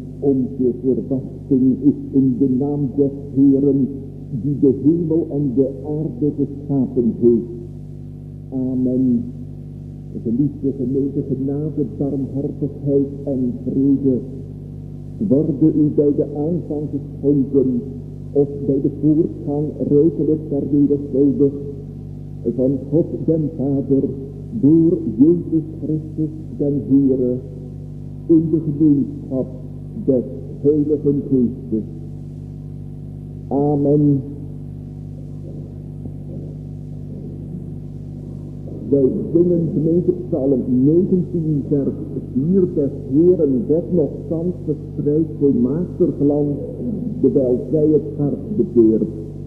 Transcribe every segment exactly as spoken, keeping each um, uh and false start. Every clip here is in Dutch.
onze verwachting is in de naam des Heeren, die de hemel en de aarde geschapen heeft. Amen. Geliefde gemeente, genade, barmhartigheid en vrede worden u bij de aanvang geschonken of bij de voortgang rijkelijk vermenigvuldigd van God den Vader door Jezus Christus den Heere in de gemeenschap des Heiligen Geestes. Amen. Wij zingen gemeente Psalm negentien vers vier des Heeren wet nog thans verspreid volmaakter glans, terwijl zij het hart bekeert.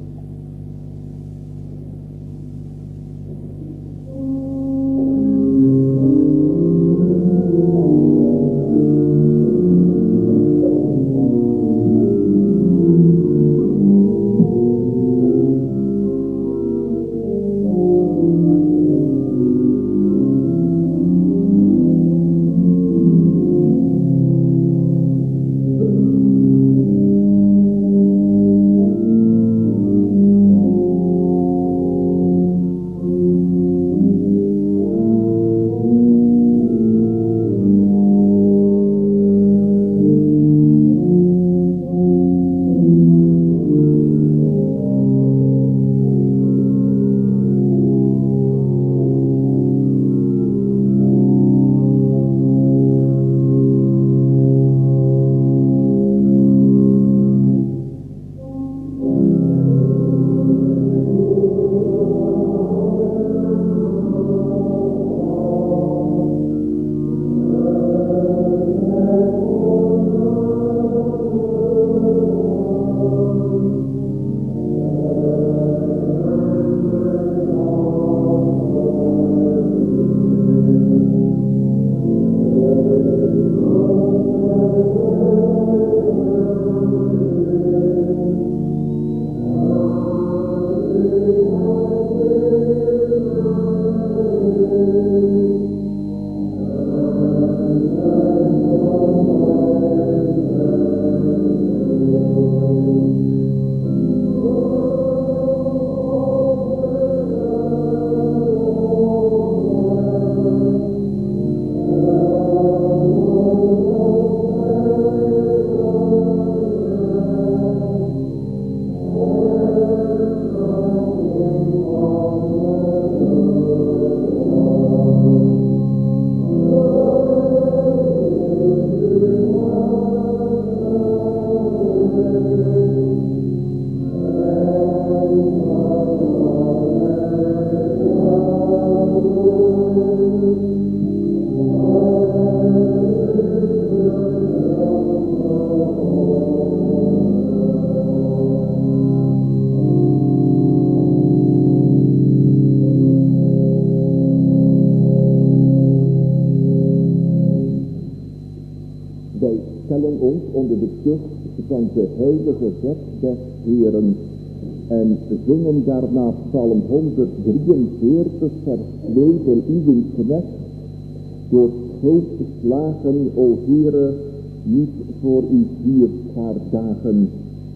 Onder de tucht van de heilige wet des Heeren en zingen daarna Psalm honderddrieënveertig vers twee voor uw knecht, door schuld geslagen, o Heere, niet voor uw vierschaardagen.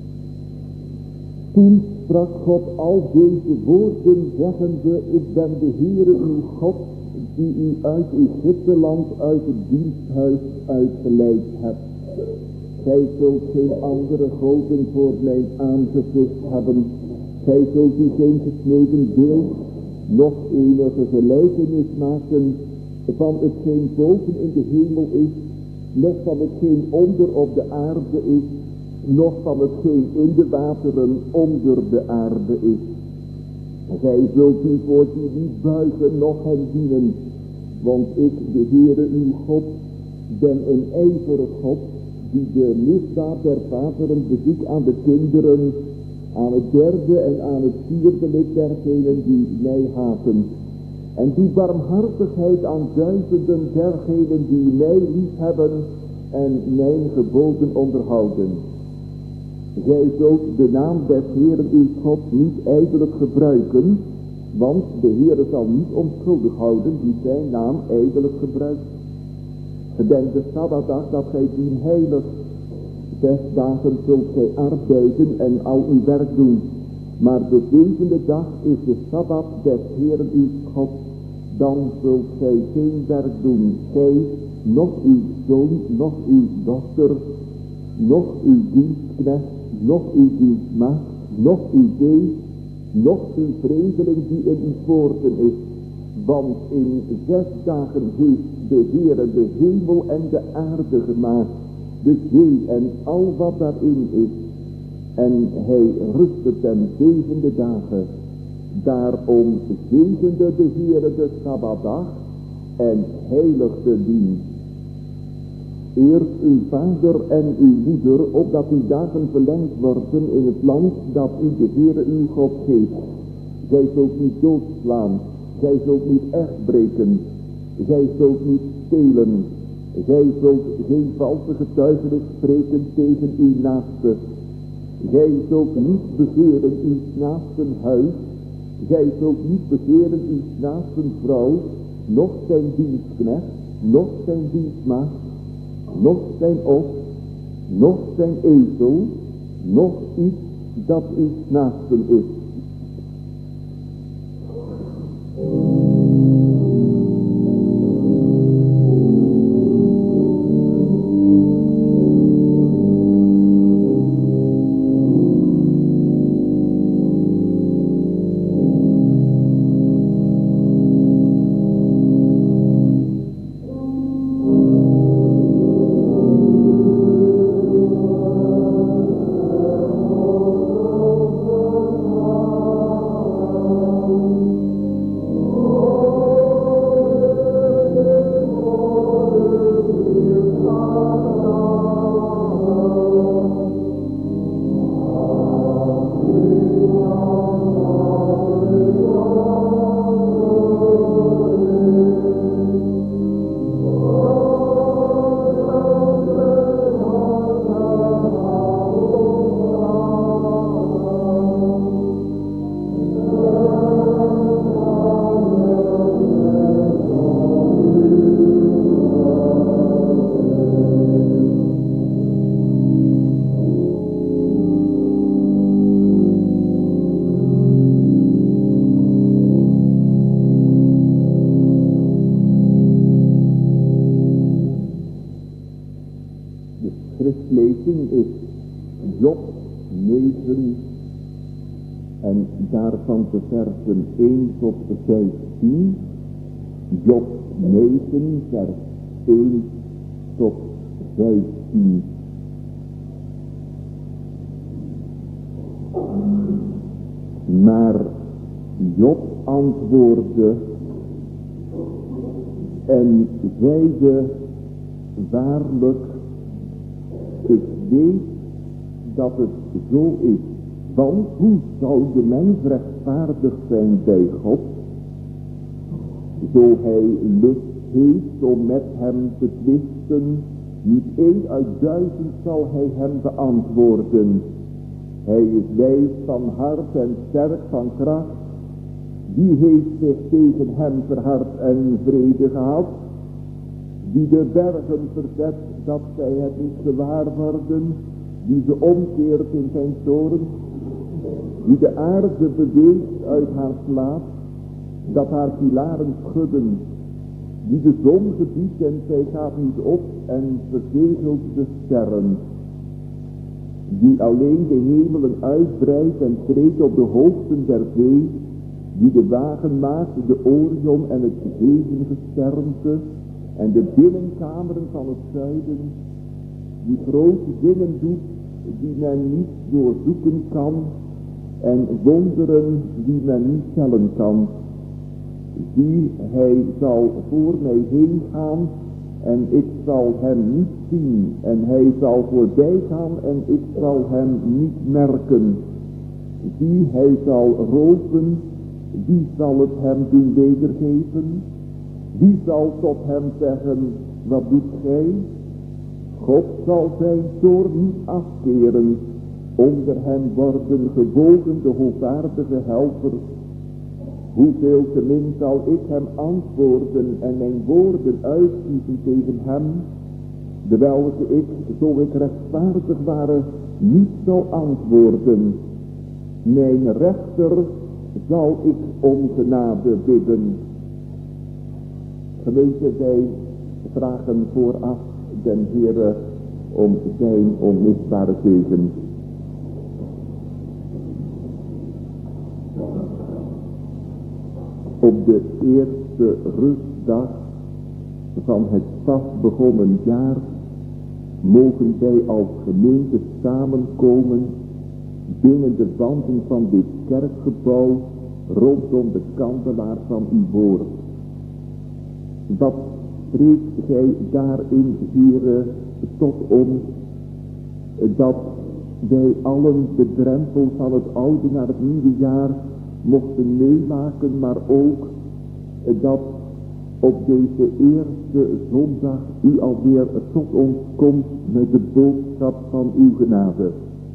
Toen sprak God al deze woorden, zeggende, ik ben de Heere uw God, die u uit Egypteland, uit het diensthuis uitgeleid hebt. Gij zult geen andere goden voor mijn aangezicht hebben. Gij zult u geen gesneden beeld, nog enige gelijkenis maken van hetgeen boven in de hemel is, nog van hetgeen onder op de aarde is, nog van hetgeen in de wateren onder de aarde is. Gij zult u voor die niet buigen, noch hen dienen, want ik, de Heere uw God, ben een ijverig God, die de misdaad der vaderen bezoekt aan de kinderen, aan het derde en aan het vierde lid dergenen die mij haten. En die barmhartigheid aan duizenden dergenen die mij lief hebben en mijn geboden onderhouden. Gij zult de naam des Heeren uw God niet ijdelijk gebruiken, want de Heere zal niet onschuldig houden die zijn naam ijdelijk gebruikt. Gedenk de Sabbatdag dat gij dien heilig, Zes dagen zult gij arbeiden en al uw werk doen. Maar de zevende dag is de Sabbat des Heeren uw God. Dan zult gij geen werk doen, gij, noch uw zoon, noch uw dochter, noch uw dienstknecht, noch uw dienstmaagd, noch uw vee, noch uw vreemdeling die in uw poorten is. Want in zes dagen heeft de Heere de hemel en de aarde gemaakt, de zee en al wat daarin is. En hij rustte ten zevende dagen. Daarom zegende de Heere de Sabbatdag en heiligde die. Eerst uw vader en uw moeder, opdat uw dagen verlengd worden in het land dat u de Heere uw God geeft. Gij zult niet doodslaan, gij zult niet echt breken, gij zult niet stelen, gij zult geen valse getuigenis spreken tegen uw naaste. Gij zult niet begeren uw naasten huis, gij zult niet begeren uw naasten vrouw, noch zijn dienstknecht, noch zijn dienstmaagd, noch zijn os, noch zijn ezel, noch iets dat uw naasten is. schriftlezing is Job negen en daarvan de versen één tot vijftien. Job negen vers één tot vijftien. Maar Job antwoordde en zeide, waarlijk, ik weet dat het zo is. Want hoe zou de mens rechtvaardig zijn bij God, zo hij lust heeft om met hem te twisten? Niet één uit duizend zal hij hem beantwoorden. Hij is wijs van hart en sterk van kracht. Wie heeft zich tegen hem verhard en vrede gehad? Die de bergen verzet dat zij het niet gewaar worden, die ze omkeert in zijn toren, die de aarde beweegt uit haar slaap, dat haar pilaren schudden, die de zon gebiedt en zij gaat niet op en verzegelt de sterren, die alleen de hemelen uitbreidt en treedt op de hoogten der zee, die de wagen maakt, de Orion en het zevengesternte en de binnenkameren van het zuiden, die grote dingen doet die men niet doorzoeken kan en wonderen die men niet tellen kan. Zie, hij zal voor mij heen gaan en ik zal hem niet zien, en hij zal voorbij gaan en ik zal hem niet merken. Zie, hij zal roven, wie zal het hem doen wedergeven? Wie zal tot hem zeggen, wat doet gij? God zal zijn toorn niet afkeren, onder hem worden gebogen de hoogwaardige helpers. Hoeveel te min zal ik hem antwoorden en mijn woorden uitkiezen tegen hem? Terwijl ik, zo ik rechtvaardig ware, niet zou antwoorden. Mijn rechter zal ik om genade bidden. Gemeente, wij vragen vooraf den Heere om zijn onmisbare zegen. Op de eerste rustdag van het pas begonnen jaar mogen wij als gemeente samenkomen binnen de wanden van dit kerkgebouw rondom de kandelaar van uw woord. Wat spreekt gij daarin, Heere, tot ons, dat wij allen de drempel van het oude naar het nieuwe jaar mochten meemaken, maar ook dat op deze eerste zondag u alweer tot ons komt met de boodschap van uw genade.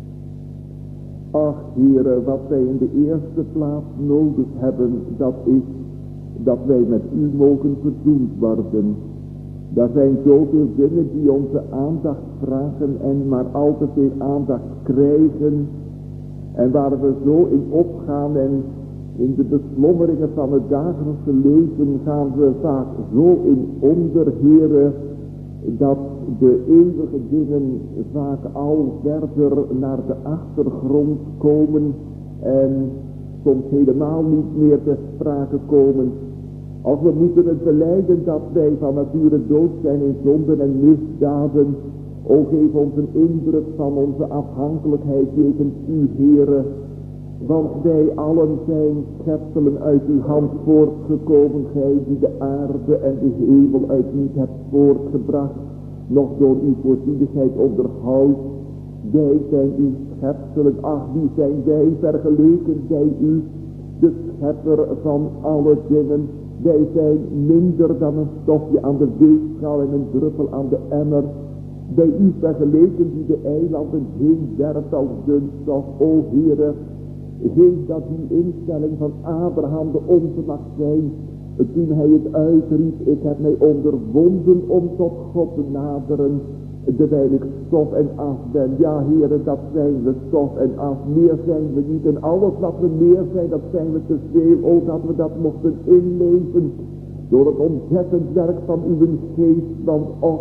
Ach, Heere, wat wij in de eerste plaats nodig hebben, dat is dat wij met u mogen verzoend worden. Er zijn zoveel dingen die onze aandacht vragen en maar al te veel aandacht krijgen. En waar we zo in opgaan en in de beslommeringen van het dagelijkse leven gaan we vaak zo in onder, Heere, dat de eeuwige dingen vaak al verder naar de achtergrond komen en soms helemaal niet meer te sprake komen. Als we moeten het belijden dat wij van nature dood zijn in zonden en misdaden, o geef ons een indruk van onze afhankelijkheid jegens u, Heere. Want wij allen zijn schepselen uit uw hand voortgekomen, gij die de aarde en de hemel uit niet hebt voortgebracht, nog door uw voorzienigheid onderhoudt. Wij zijn uw schepselen, ach, wie zijn wij vergeleken bij u, de schepper van alle dingen. Wij zijn minder dan een stofje aan de weegschaal en een druppel aan de emmer. Bij u vergeleken die de eilanden heen werpt als dunstof, o Heere. Geef dat die instelling van Abraham de onze mag zijn. Toen hij het uitriep, ik heb mij onderwonden om tot God te naderen. Terwijl ik stof en af ben. Ja, Heere, dat zijn we, stof en af. Meer zijn we niet. En alles wat we meer zijn, dat zijn we te veel. O, dat we dat mochten inleven. Door het ontzettend werk van uw geest. Want, och,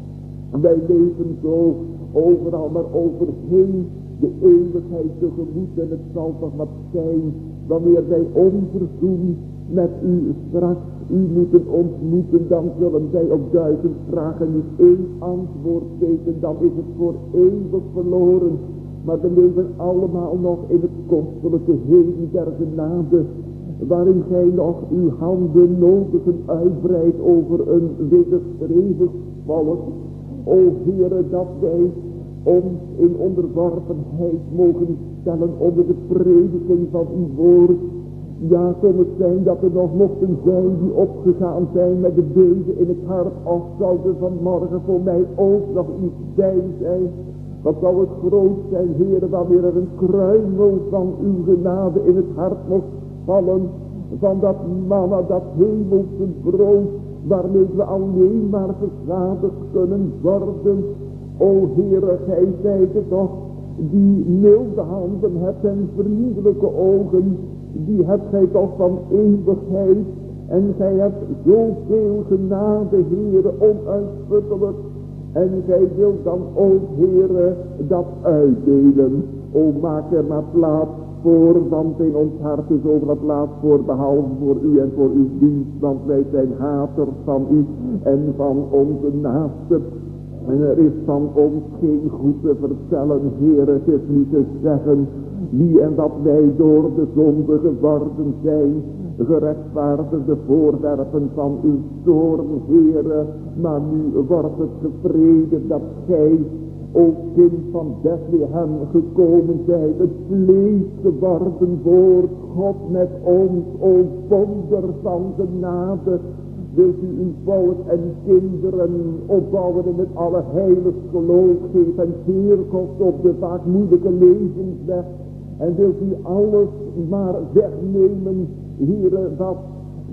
wij leven zo overal maar overheen de eeuwigheid tegemoet. En het zal toch wat zijn wanneer wij onverzoend met u straks u moeten ontmoeten, dan zullen wij op duizend vragen niet één antwoord weten, dan is het voor eeuwig verloren. Maar we leven allemaal nog in het kostelijke heden der genade, waarin gij nog uw handen nodigen uitbreidt over een wederstrevig volk. O Heere, dat wij ons in onderworpenheid mogen stellen onder de prediking van uw woord. Ja, kon het zijn dat er nog mochten zijn die opgegaan zijn met de beden in het hart. Of zou er vanmorgen voor mij ook nog iets bij zijn. Wat zou het groot zijn, Heere, wanneer er een kruimel van uw genade in het hart mocht vallen. Van dat manna, dat hemelse brood, waarmee we alleen maar verzadigd kunnen worden. O Heere, gij zijt het toch, die milde handen hebt en vriendelijke ogen. Die hebt gij toch van eeuwigheid. En gij hebt zoveel genade, Heere, onuitputtelijk. En gij wilt dan ook, Heere, dat uitdelen. O, maak er maar plaats voor, want in ons hart is overal plaats voor, behalve voor u en voor uw dienst. Want wij zijn haters van u en van onze naasten. En er is van ons geen goed te vertellen, Heere, het is niet te zeggen wie en wat wij door de zonde geworden zijn, gerechtvaardigde voorwerpen van uw toorn, Heere. Maar nu wordt het gepredikt dat gij, o kind van Bethlehem, gekomen zijt, het vlees geworden woord, God met ons, o wonder van genade. Wilt u uw volk en kinderen opbouwen in het allerheiligst geloof, geef en veerkost op de vaak moeilijke levensweg. En wilt u alles maar wegnemen, Heere, wat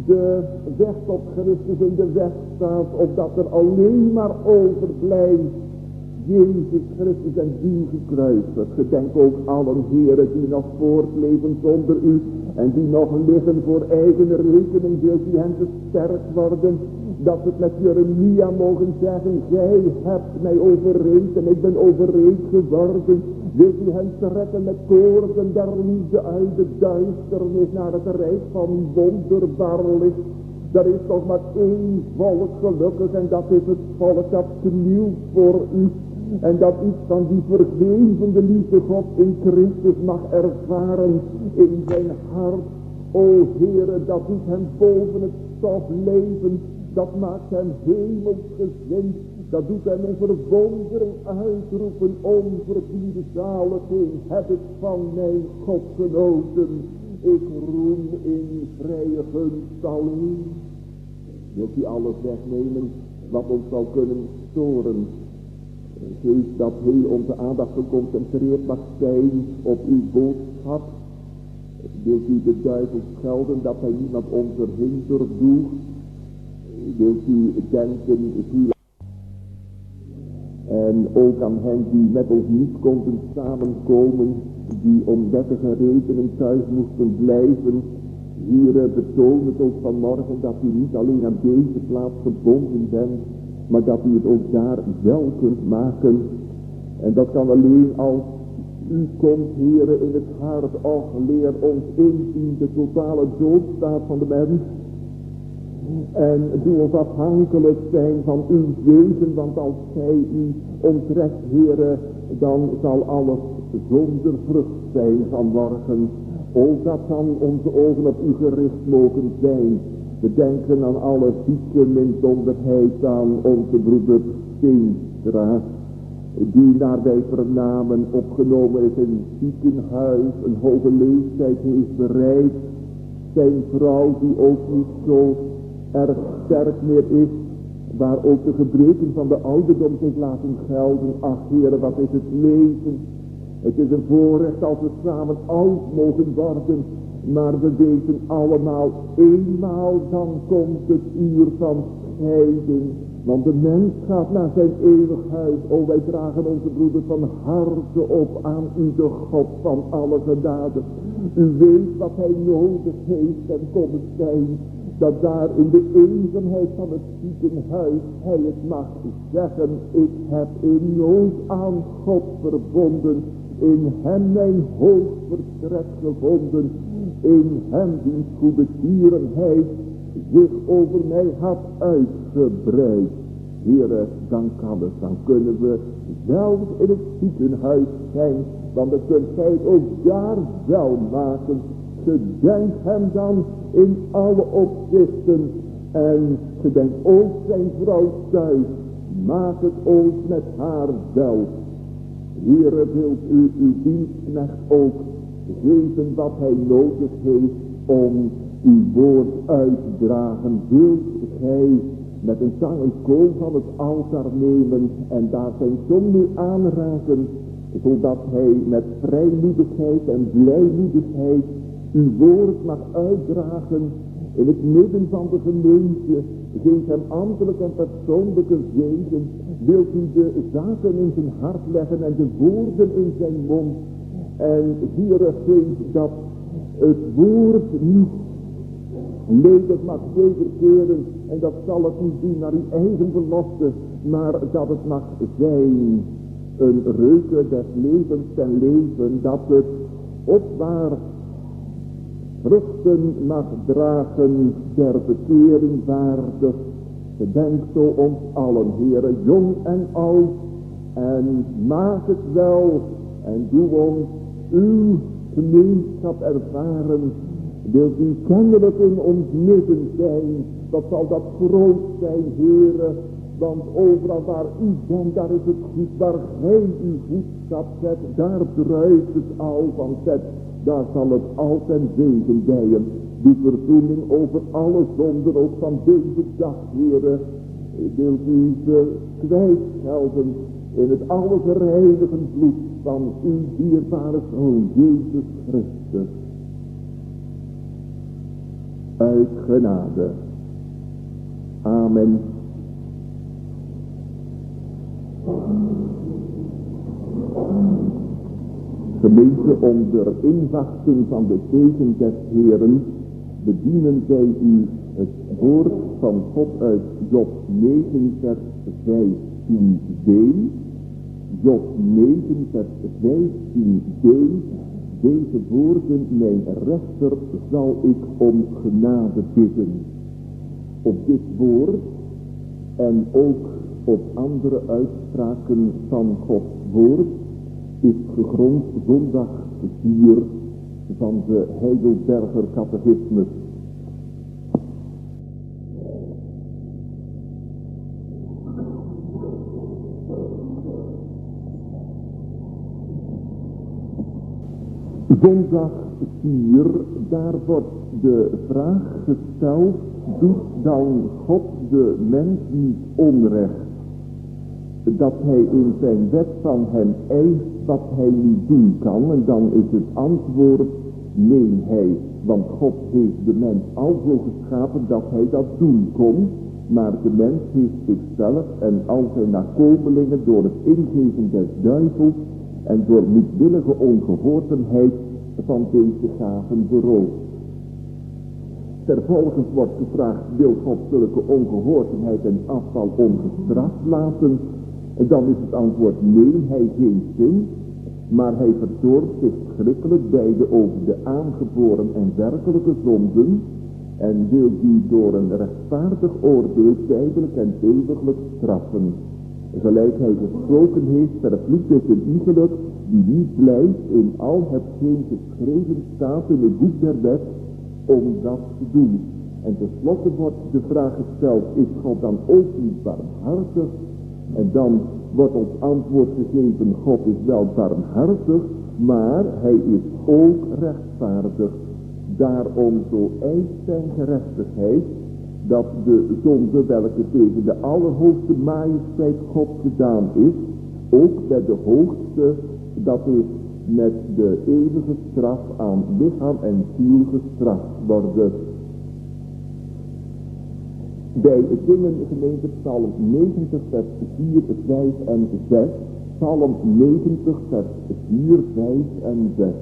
de weg tot Christus in de weg staat, of dat er alleen maar overblijft Jezus Christus en die gekruisigd. Gedenk ook allen heren die nog voortleven zonder u en die nog liggen voor eigen rekening, wilt u hen gesterkt worden, dat we het met Jeremia mogen zeggen, gij hebt mij overreed en ik ben overreed geworden. Wilt u hen trekken met koorden der liefde uit de duisternis naar het rijk van wonderbaar licht. Er is nog maar één volk gelukkig en dat is het volk dat knielt voor u. En dat iets van die vergevende liefde God in Christus mag ervaren in zijn hart. O Heere, dat doet hem boven het stof leven. Dat maakt hem hemelsgezind. Dat doet hem in verwondering uitroepen. Onverdiende zaliging heb ik van mijn God genoten. Ik roem in vrije gunst alleen. Wilt u alles wegnemen wat ons zal kunnen storen? Geef dat heel onze aandacht geconcentreerd mag zijn op uw boodschap. Wilt u de duivel schelden dat hij niemand onze hinder doet? Wilt u denken, u en ook aan hen die met ons niet konden samenkomen, die om wettige redenen thuis moesten blijven. Hier betoon het ook vanmorgen dat u niet alleen aan deze plaats gebonden bent, maar dat u het ook daar wel kunt maken. En dat kan alleen als u komt, Heere, in het hart. Och, leer ons inzien de totale doodstaat van de mens. En doe ons afhankelijk zijn van uw wegen, want als gij u onttrekt, Heere, dan zal alles zonder vrucht zijn vanmorgen. Ook dat dan onze ogen op u gericht mogen zijn. We denken aan alle zieken in zonderheid, aan onze broeder Steenstra, die naar wij vernamen opgenomen is in een ziekenhuis, een hoge leeftijd heeft bereikt. Zijn vrouw die ook niet zo erg sterk meer is, waar ook de gebreken van de ouderdom zich laten gelden. Ach Heere, wat is het leven? Het is een voorrecht als we samen oud mogen worden, maar we weten allemaal, eenmaal dan komt het uur van scheiding. Want de mens gaat naar zijn eeuwig huis. O, wij dragen onze broeder van harte op aan u, de God van alle genade. U weet wat hij nodig heeft en komt zijn, dat daar in de eenzaamheid van het ziekenhuis hij het mag zeggen, ik heb in nood aan God verbonden, in hem mijn hoofdvertrek gevonden, in hem die goede tierenheid zich over mij had uitgebreid. Heere, dan kan het, dan kunnen we zelf in het ziekenhuis zijn, want dan kunt gij het ook daar wel maken. Gedenk hem dan in alle opzichten en gedenk ook zijn vrouw thuis. Maak het ook met haar wel. Heere, wilt u uw dienstknecht ook geven wat hij nodig heeft om uw woord uit te dragen. Wilt gij met een zang een kool van het altaar nemen en daar zijn tong mee aanraken, zodat hij met vrijmoedigheid en blijmoedigheid uw woord mag uitdragen in het midden van de gemeente. Geef hem ambtelijk en persoonlijke zegen. Wilt u de zaken in zijn hart leggen en de woorden in zijn mond. En hier geeft dat het woord niet ledig mag wederkeren. En dat zal het niet doen naar uw eigen belofte, maar dat het mag zijn een reuke des levens ten leven. Dat het opwaarts vruchten mag dragen der bekering waardig. Gedenk zo ons allen, Heere, jong en oud, en maak het wel en doe ons uw gemeenschap ervaren. Wilt u kennelijk in ons midden zijn, dat zal dat groot zijn, Heere, want overal waar u bent, daar is het goed, waar gij uw voetstap zet, daar druist het al van zet. Daar zal het altijd zegen bijen. Die verzoening over alle zonden, ook van deze dag, Heere, wilt u ze kwijtschelden in het alles reinigen bloed van uw dierbare Zoon, Jezus Christus. uit genade. Amen. Gemeente, onder inwachting van de zegen des Heeren bedienen wij u het woord van God uit Job negen vers vijftien b. Job negen vers vijftien b. Deze woorden, mijn rechter, zal ik om genade bidden. Op dit woord en ook op andere uitspraken van Gods woord is gegrond zondag vier van de Heidelberger Catechismus. Zondag vier, daar wordt de vraag gesteld, doet dan God de mens niet onrecht? Dat hij in zijn wet van hem eist wat hij niet doen kan, en dan is het antwoord, nee hij, want God heeft de mens al zo geschapen dat hij dat doen kon, maar de mens heeft zichzelf en al zijn nakomelingen door het ingeven des duivels en door moedwillige ongehoorzaamheid van deze gaven beroofd. Vervolgens wordt gevraagd, wil God zulke ongehoorzaamheid en afval ongestraft laten? En dan is het antwoord nee, hij geen zin, maar hij vertoornt zich schrikkelijk beide over de aangeboren en werkelijke zonden en wil die door een rechtvaardig oordeel tijdelijk en eeuwiglijk straffen. Gelijk hij gesproken heeft, vervloekt is een iegelijk die niet blijft in al hetgeen geschreven staat in het boek der wet om dat te doen. En tenslotte wordt de vraag gesteld, is God dan ook niet barmhartig? En dan wordt ons antwoord gegeven, God is wel barmhartig, maar hij is ook rechtvaardig. Daarom zo eist zijn gerechtigheid dat de zonde welke tegen de allerhoogste majesteit God gedaan is, ook bij de hoogste, dat is met de eeuwige straf aan lichaam en ziel gestraft worden. Bij het zingen gemeente Psalm negentig vers vier, vijf en zes. Psalm negentig vers vier, vijf en zes.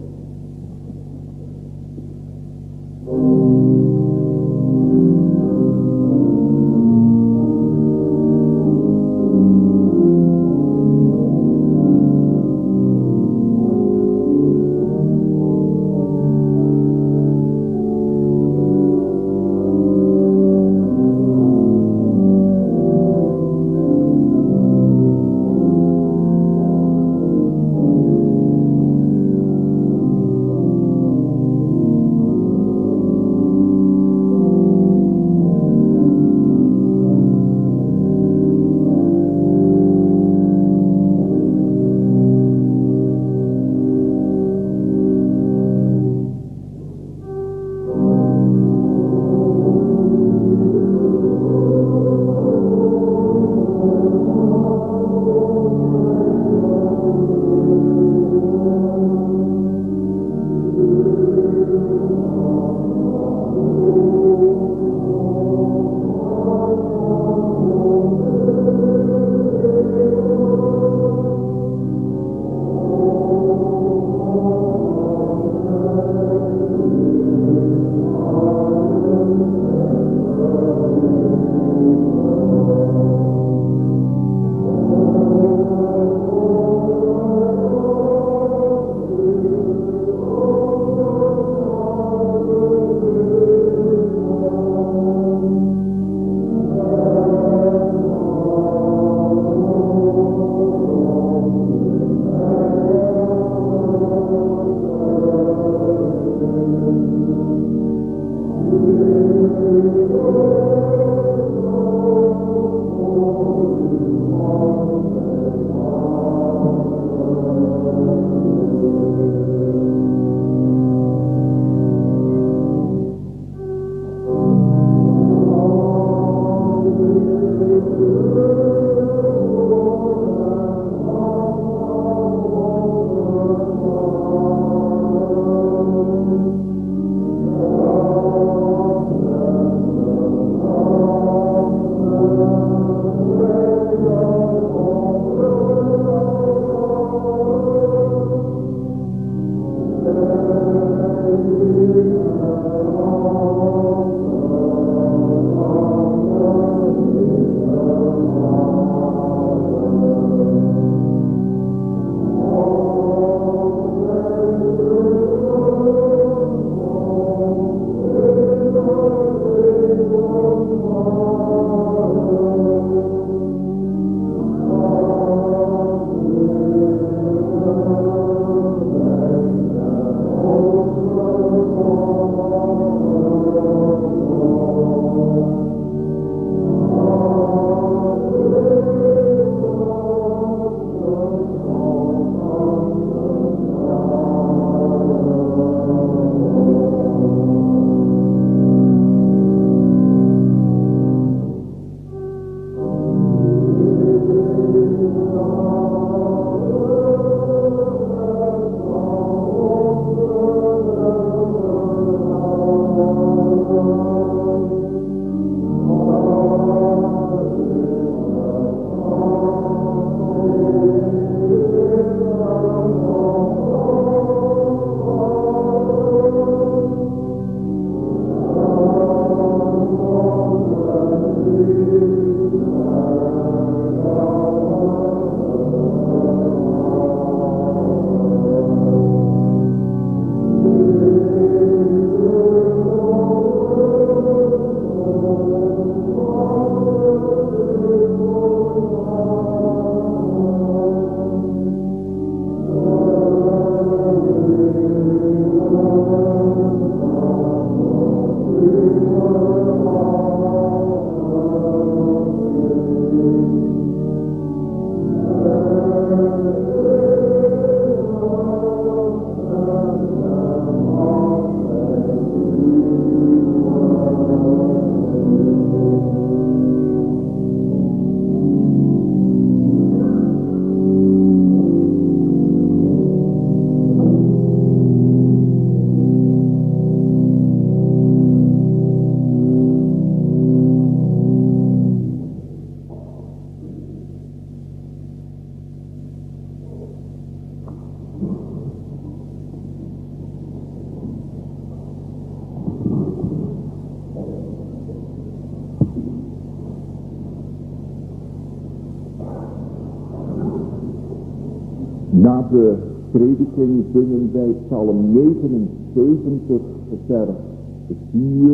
Na de prediking zingen wij Psalm negenenzeventig, vers vier.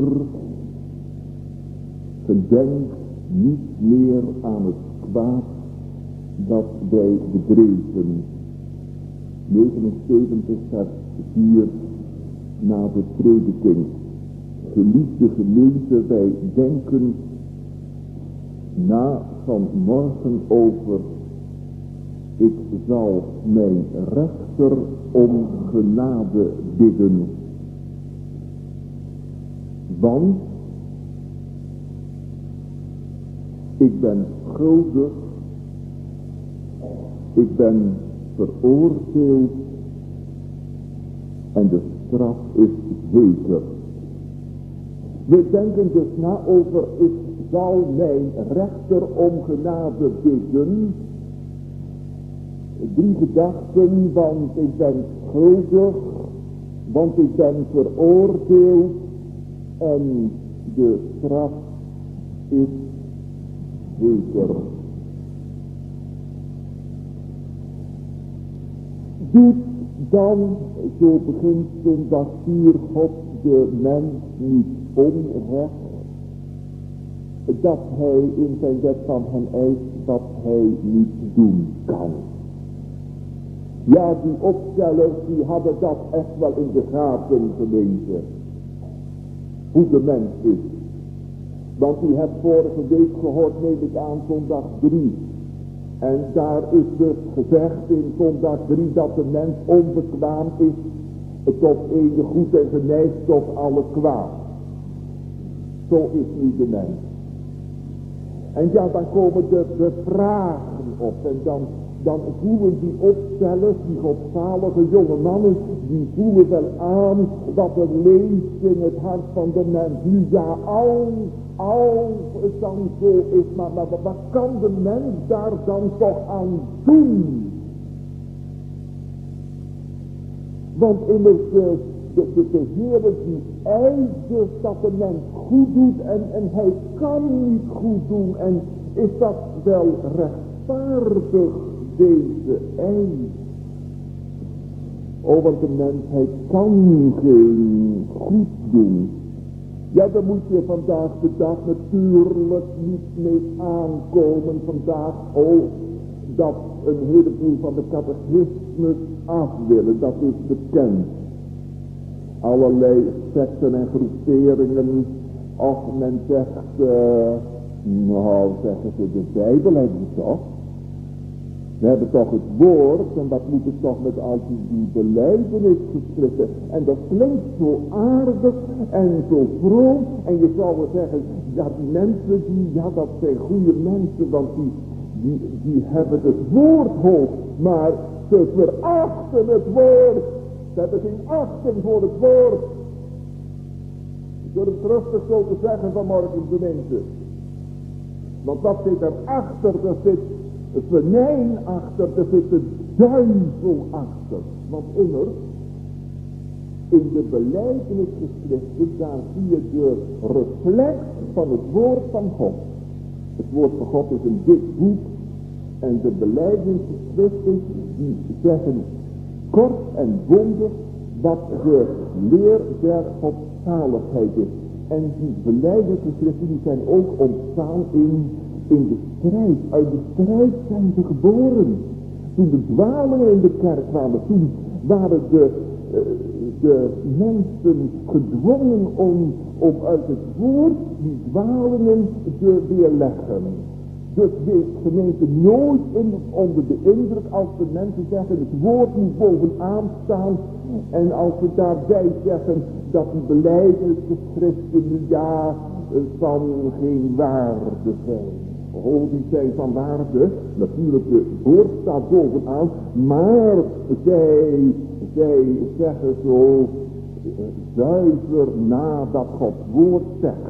Gedenk niet meer aan het kwaad dat wij bedreven. negenenzeventig, vers vier, na de prediking. Geliefde gemeente, wij denken na vanmorgen over: ik zal mijn rechter om genade bidden. Want ik ben schuldig, ik ben veroordeeld en de straf is zeker. We denken dus na over: ik zal mijn rechter om genade bidden. Drie gedachten: want ik ben schuldig, want ik ben veroordeeld en de straf is zeker. Doet dan, zo begint zondag vier, God de mens niet onrecht, dat hij in zijn wet van hem eist wat hij niet doen kan. Ja, die opstellers die hadden dat echt wel in de gaten, gemeente. Hoe de mens is. Want u hebt vorige week gehoord, neem ik aan, zondag drie. En daar is dus gezegd in zondag drie dat de mens onbekwaam is tot ene goed en geneigd tot alle kwaad. Zo is nu de mens. En ja, dan komen de, de vragen op en dan, dan voelen die opstellers, die godzalige jonge mannen, die voelen wel aan dat er leeft in het hart van de mens. Nu ja, als, als het dan zo is, maar, maar wat kan de mens daar dan toch aan doen? Want immers de, de, de, de Heere die eist dus dat de mens goed doet en, en hij kan niet goed doen. En is dat wel rechtvaardig, deze eis? Oh, want de mens, hij kan geen goed doen. Ja, daar moet je vandaag de dag natuurlijk niet mee aankomen. Vandaag ook dat een heleboel van de catechismus af willen, dat is bekend. Allerlei secten en groeperingen, of men zegt, uh, nou zeggen ze, de Bijbel hebben we toch. We hebben toch het woord en dat moet het toch met al die, die belijdenisgeschriften. En dat klinkt zo aardig en zo vroom. En je zou wel zeggen, dat die mensen, die, ja dat zijn goede mensen, want die, die, die hebben het woord hoog. Maar ze verachten het woord. Ze hebben geen achting voor het woord. Ik durf het rustig zo te zeggen vanmorgen, de mensen. Want dat zit erachter, er zit het venijn achter, er zit de duivel achter. Want immers, in de belijdenisgeschriften, daar zie je de reflex van het woord van God. Het woord van God is een dik boek. En de belijdenisgeschriften, die zeggen kort en bondig wat de leer der godzaligheid is. En die belijdenisgeschriften, die zijn ook ontstaan in... in de strijd, uit de strijd zijn ze geboren. Toen de dwalingen in de kerk kwamen, toen waren de, uh, de mensen gedwongen om, om uit het woord die dwalingen te weerleggen. Dus wees gemeente nooit in, onder de indruk als de mensen zeggen het woord moet bovenaan staan. En als we daarbij zeggen dat die belijdenisgeschriften nu ja van geen waarde zijn. Oh, die zijn van waarde, natuurlijk de woord staat bovenaan, maar zij, zij zeggen zo zuiver na dat Gods woord zegt.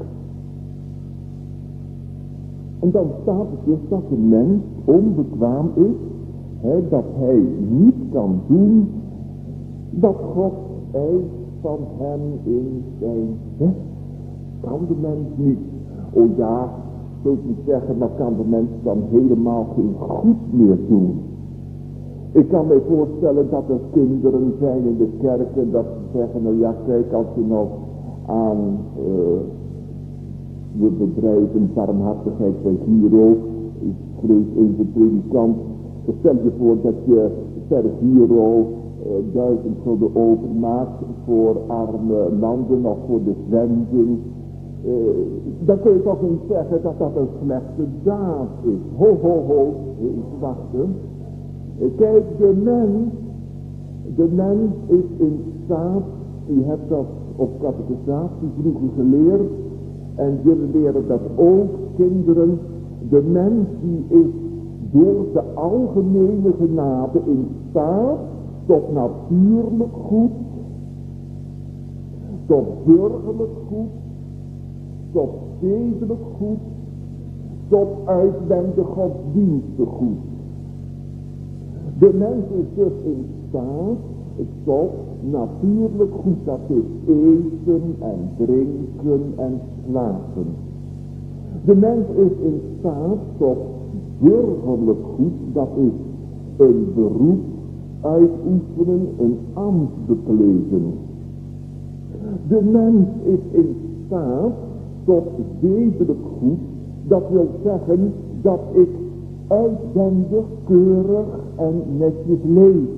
En dan staat het dus dat de mens onbekwaam is, hè, dat hij niet kan doen wat God eist van hem in zijn wet. Kan de mens niet. Oh ja, zult u zeggen, maar kan de mens dan helemaal geen goed meer doen? Ik kan me voorstellen dat er kinderen zijn in de kerk en dat ze zeggen, nou ja kijk, als je nou aan uh, we bedrijven barmhartigheid bij Giro, ik schreef even predikant, stel je voor dat je per Giro uh, duizend gulden overmaakt voor arme landen of voor de zending. Uh, dan kun je toch niet zeggen dat dat een slechte daad is. Ho, ho, ho, even wachten. Kijk, de mens, de mens is in staat, u hebt dat op catechisatie vroeger geleerd, en jullie leren dat ook, kinderen, de mens die is door de algemene genade in staat tot natuurlijk goed, tot burgerlijk goed, tot stedelijk goed, tot uitwendig godsdienstig goed. De mens is dus in staat tot natuurlijk goed, dat is eten en drinken en slapen. De mens is in staat tot burgerlijk goed, dat is een beroep uitoefenen, een ambt bekleden. De mens is in staat tot zedelijk goed, dat wil zeggen dat ik uitwendig, keurig en netjes leef.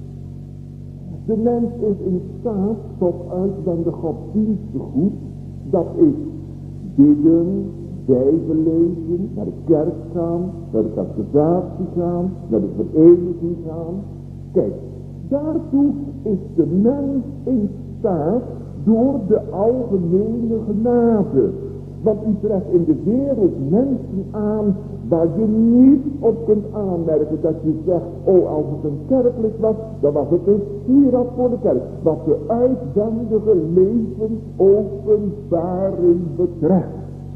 De mens is in staat tot uitwendig godsdienstig goed, dat is bidden, Bijbel lezen, naar de kerk gaan, naar de catechisatie gaan, naar de vereniging gaan. Kijk, daartoe is de mens in staat door de algemene genade. Want u treft in de wereld mensen aan waar je niet op kunt aanmerken dat je zegt, oh als het een kerkelijk was, dan was het een sieraad voor de kerk. Wat de uitwendige levensopenbaring betreft.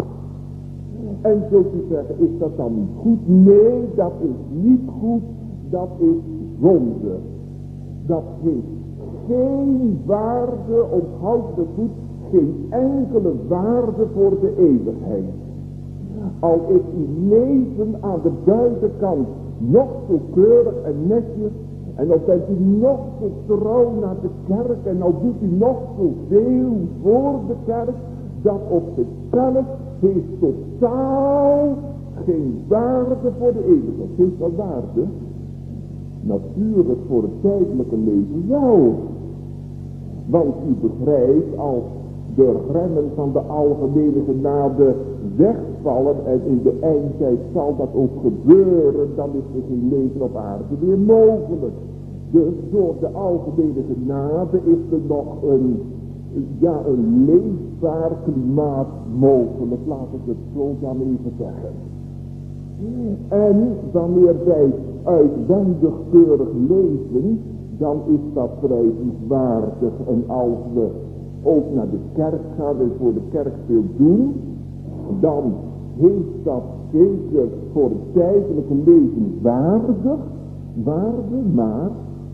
En zult u zeggen, is dat dan niet goed? Nee, dat is niet goed, dat is zonde. Dat heeft geen waarde, onthoud het goed, geen enkele waarde voor de eeuwigheid. Al is uw leven aan de buitenkant nog zo keurig en netjes, en dan bent u nog zo trouw naar de kerk, en dan doet u nog zoveel voor de kerk, dat op zichzelf heeft totaal geen waarde voor de eeuwigheid. Het heeft wel waarde, natuurlijk voor het tijdelijke leven wel. Want u begrijpt, als de remmen van de algemene genade wegvallen, en in de eindtijd zal dat ook gebeuren, dan is er geen leven op aarde meer mogelijk. Dus door de algemene genade is er nog een, ja, een leefbaar klimaat mogelijk, laat ik het zo dan even zeggen. En wanneer wij uitwendig keurig leven, dan is dat prijzenswaardig. En als we ook naar de kerk gaan en voor de kerk veel doen, dan heeft dat zeker voor het tijdelijke leven waardig, waarde, maar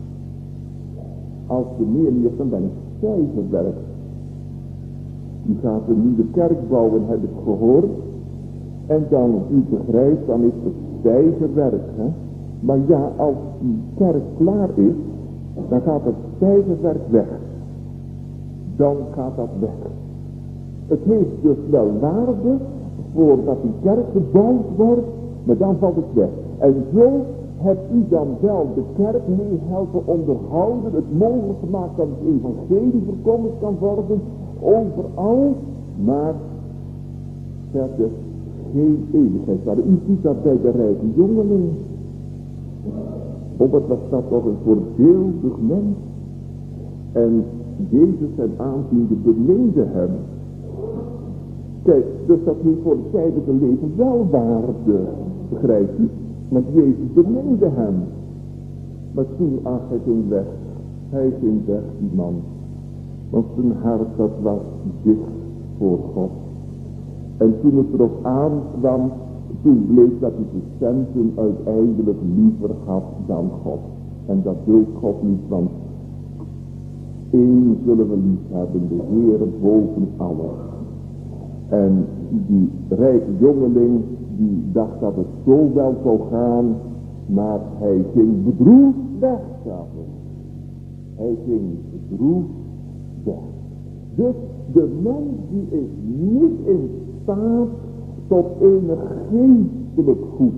als er meer is, dan ben ik stijgerwerk. U gaat een nieuwe kerk bouwen, heb ik gehoord. En dan, u begrijpt, dan is het stijgerwerk. Hè? Maar ja, als die kerk klaar is, dan gaat het stijgerwerk weg. Dan gaat dat weg. Het heeft dus wel waarde voordat die kerk gebouwd wordt, maar dan valt het weg. En zo hebt u dan wel de kerk mee helpen onderhouden, het mogelijk gemaakt dat het evangelie verkondigd kan worden, overal, maar verder geen eeuwigheid. Maar u ziet dat bij de rijke jongeling. Oh, wat was dat toch een voorbeeldig mens. En Jezus zijn aanziende beminde hem. Kijk, dus dat heeft voor het tijdelijke leven wel waarde, begrijpt u? Want Jezus beminde hem. Maar toen, ach, hij ging weg. Hij ging weg, die man. Want zijn hart, dat was dicht voor God. En toen het erop aankwam, toen bleek dat hij de centen uiteindelijk liever had dan God. En dat deed God niet, want één zullen we lief hebben, de Heere boven alles. En die rijke jongeling, die dacht dat het zo wel zou gaan, maar hij ging bedroefd weggaven. Hij ging droef weg. Dus de mens die is niet in staat tot enig geestelijk goed.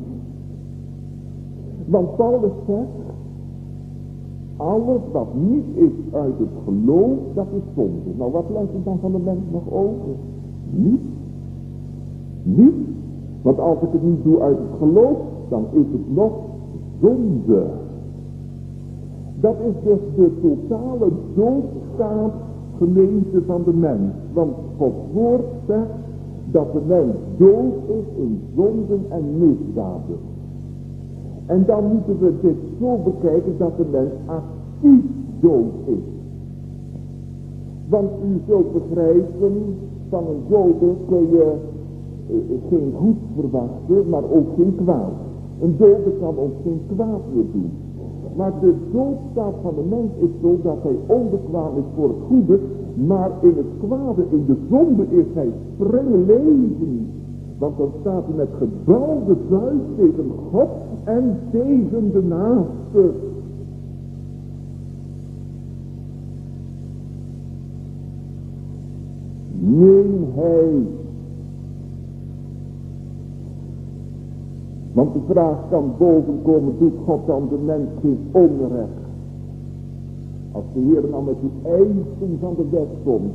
Want Paulus zegt, alles wat niet is uit het geloof, dat is zonde. Nou, wat blijft er dan van de mens nog over? Niet. Niet. Want als ik het niet doe uit het geloof, dan is het nog zonde. Dat is dus de totale doodstaat, gemeente, van de mens. Want Gods woord zegt dat de mens dood is in zonden en misdaden. En dan moeten we dit zo bekijken dat de mens actief dood is. Want u zult begrijpen, van een dode kun je uh, geen goed verwachten, maar ook geen kwaad. Een dode kan ook geen kwaad meer doen. Maar de doodstaat van de mens is zo dat hij onbekwaam is voor het goede, maar in het kwade, in de zonde is hij streng leven. Want dan staat hij met gebalde vuist tegen God en tegen de naaste. Neem hij. Want de vraag kan bovenkomen, doet God dan de mens geen onrecht? Als de Heer dan met die eisen van de wet komt.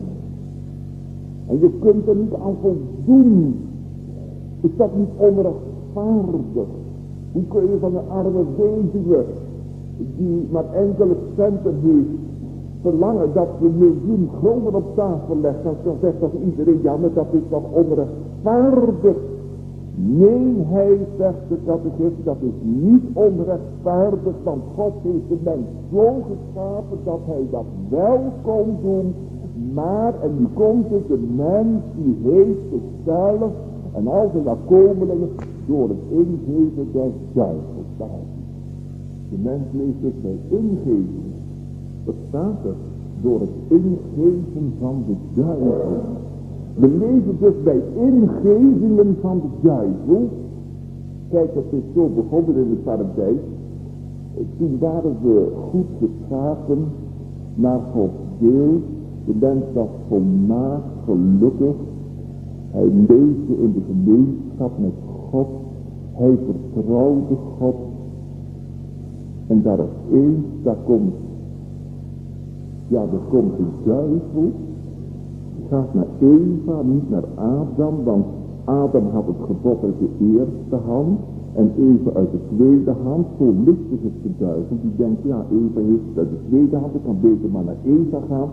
En je kunt er niet aan voldoen. Is dat niet onrechtvaardig? Hoe kun je van een arme weduwe, die maar enkele centen heeft, verlangen dat we een miljoen gulden op tafel legt? Dan zegt dat iedereen, ja, maar dat is toch onrechtvaardig? Nee, hij zegt de catechisme, dat is niet onrechtvaardig, want God heeft de mens zo geschapen dat hij dat wel kon doen. Maar, en nu komt het, de mens die heeft zichzelf en al zijn nakomelingen door het ingeven des duivels. De mens leeft dus bij ingeving. Wat staat er? Door het ingeven van de duivel. We leven dus bij ingevingen van de duivel. Kijk, dat is zo begonnen in het paradijs. Toen waren we goed geschapen naar Gods wil. De mens was volmaakt gelukkig. Hij leefde in de gemeenschap met God. Hij vertrouwde God. En daar is eens, daar komt, ja, daar komt de duivel. Gaat naar Eva, niet naar Adam, want Adam had het gebod uit de eerste hand en Eva uit de tweede hand. Zo listig is de duivel, die denkt, ja, Eva heeft het uit de tweede hand, ik kan beter maar naar Eva gaan.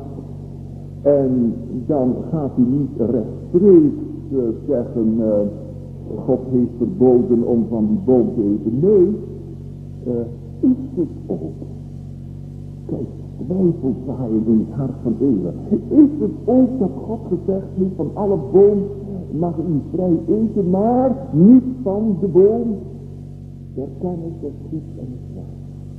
En dan gaat hij niet rechtstreeks uh, zeggen, uh, God heeft verboden om van die boom te eten. Nee, uh, is het ook. Kijk, twijfel zaaien in het hart van Eva. Is het ook dat God gezegd heeft, van alle boom mag u vrij eten, maar niet van de boom der kennis des goeds en het kwaad.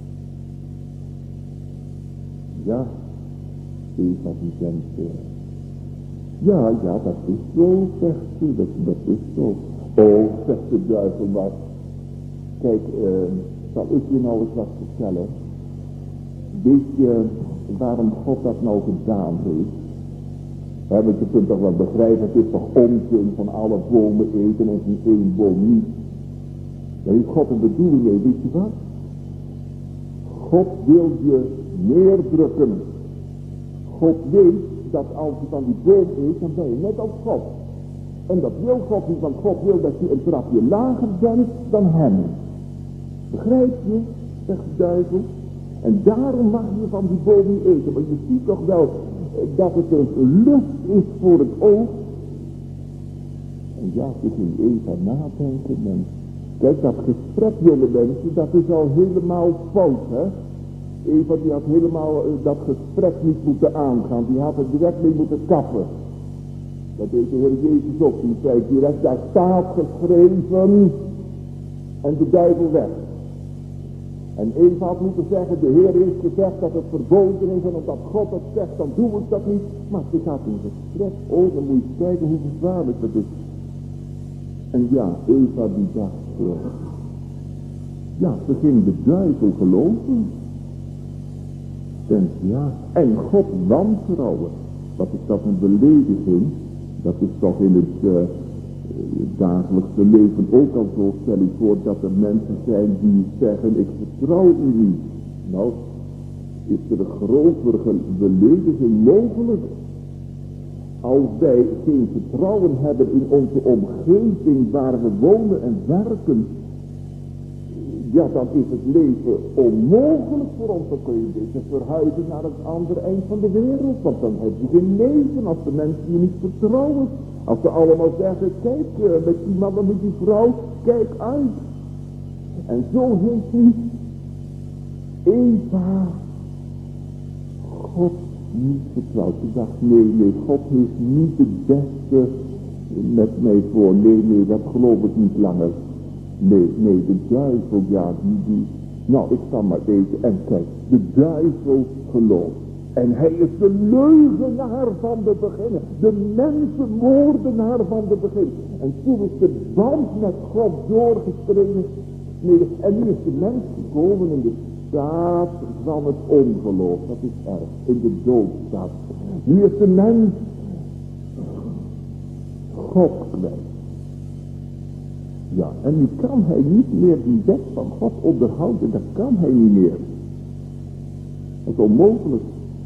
Ja, Eva die denkt, uh, ja, ja, dat is zo, zegt ze, dat, dat is zo. Oh, zegt de duivel, maar kijk, uh, zal ik je nou eens wat vertellen? Weet je waarom God dat nou gedaan heeft? Ja, want je kunt toch wel begrijpen, het is toch onzin van alle bomen eten en van één boom niet. Daar heeft God een bedoeling mee, weet je wat? God wil je neerdrukken. God weet dat als je van die boom eet, dan ben je net als God. En dat wil God niet, want God wil dat je een trapje lager bent dan hem. Begrijp je, zegt de duivel? En daarom mag je van die boom niet eten. Maar je ziet toch wel dat het een lust is voor het oog. En ja, ze ging Eva nadenken. En kijk, dat gesprek, jonge mensen, dat is al helemaal fout, hè. Eva die had helemaal uh, dat gesprek niet moeten aangaan. Die had er direct mee moeten kappen. Dat deed de Heer Jezus ook. Die zei direct, daar staat geschreven. En de duivel weg. En Eva had moeten zeggen, de Heer heeft gezegd dat het verboden is. En omdat God het zegt, dan doen we dat niet. Maar ze gaat in gesprek. Oh, dan moet je kijken hoe gevaarlijk dat is. En ja, Eva die dacht, uh, ja, ze ging de duivel geloven. En ja, en God wantrouwen. Wat is dat een belediging? Dat is toch in het uh, dagelijkse leven ook al zo. Stel je voor dat er mensen zijn die zeggen, ik vertrouw u niet. Nou, is er een grotere belediging mogelijk? Als wij geen vertrouwen hebben in onze omgeving waar we wonen en werken, ja, dan is het leven onmogelijk voor ons. Dan kun je deze verhuizen naar het andere eind van de wereld. Want dan heb je geen leven als de mensen je niet vertrouwen. Als ze allemaal zeggen, kijk, met die man en met die vrouw, kijk uit. En zo heeft hij Eva God niet vertrouwd. Ze dacht, nee, nee, God heeft niet het beste met mij voor. Nee, nee, dat geloof ik niet langer. Nee, nee, de duivel, ja, die, die, nou, ik zal maar eten en kijk, de duivel gelooft. En hij is de leugenaar van de begin, de mensenmoordenaar van de begin. En toen is de band met God doorgestreden. Nee, en nu is de mens gekomen in de staat van het ongeloof. Dat is erg, in de doodstaat. Nu is de mens God kwijt. Ja, en nu kan hij niet meer die wet van God onderhouden. Dat kan hij niet meer. Dat is onmogelijk.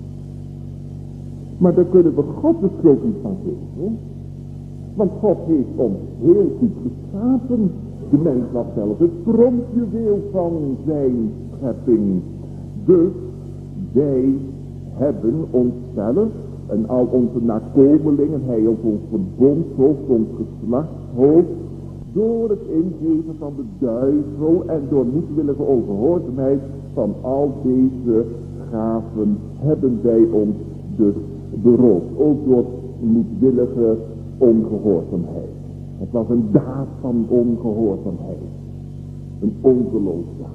Maar daar kunnen we God de schuld niet van geven. Want God heeft ons heel goed geschapen. De mens was zelfs het pronkjuweel van zijn schepping. Dus wij hebben onszelf en al onze nakomelingen, hij op ons verbondshoofd, ons geslachtshoofd, door het ingeven van de duivel en door moedwillige ongehoorzaamheid van al deze gaven hebben wij ons dus beroofd. Ook door moedwillige ongehoorzaamheid. Het was een daad van ongehoorzaamheid. Een ongeloofdaad.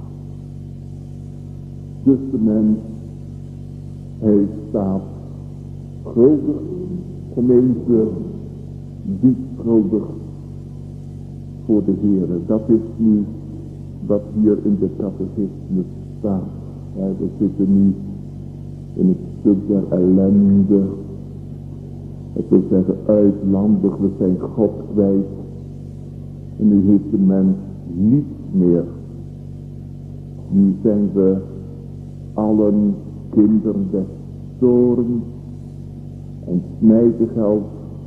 Dus de mens, hij staat schuldig, gemeente, diep schuldig voor de Heere. Dat is nu wat hier in de catechismus staat. Ja, we zitten nu in het stuk der ellende. Het wil zeggen uitlandig, we zijn God kwijt. En nu heeft de mens niets meer. Nu zijn we allen kinderen des toorns. En Smijtegeld,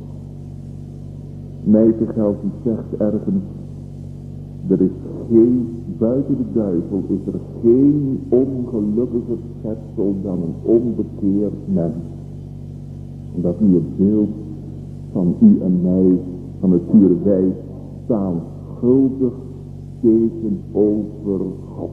Smijtegeld die zegt ergens, er is geen, buiten de duivel is er geen ongelukkiger schepsel dan een onbekeerd mens. En dat nu het beeld van u en mij, van nature wij, staan schuldig tegenover God.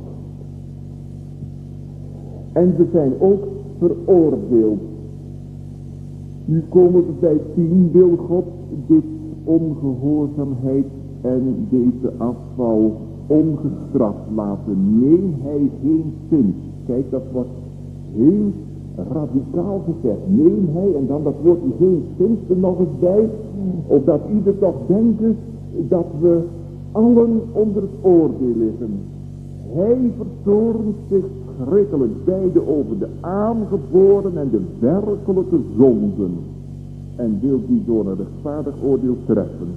En we zijn ook veroordeeld. Nu komen we bij tien, wil God dit ongehoorzaamheid en deze afval ongestraft laten. Neem hij geen zin. Kijk, dat wordt heel radicaal gezegd. Neem hij, en dan dat woord geen zin er nog eens bij, opdat ieder toch denken dat we allen onder het oordeel liggen. Hij vertoornt zich schrikkelijk beide over de aangeboren en de werkelijke zonden en wil die door een rechtvaardig oordeel treffen.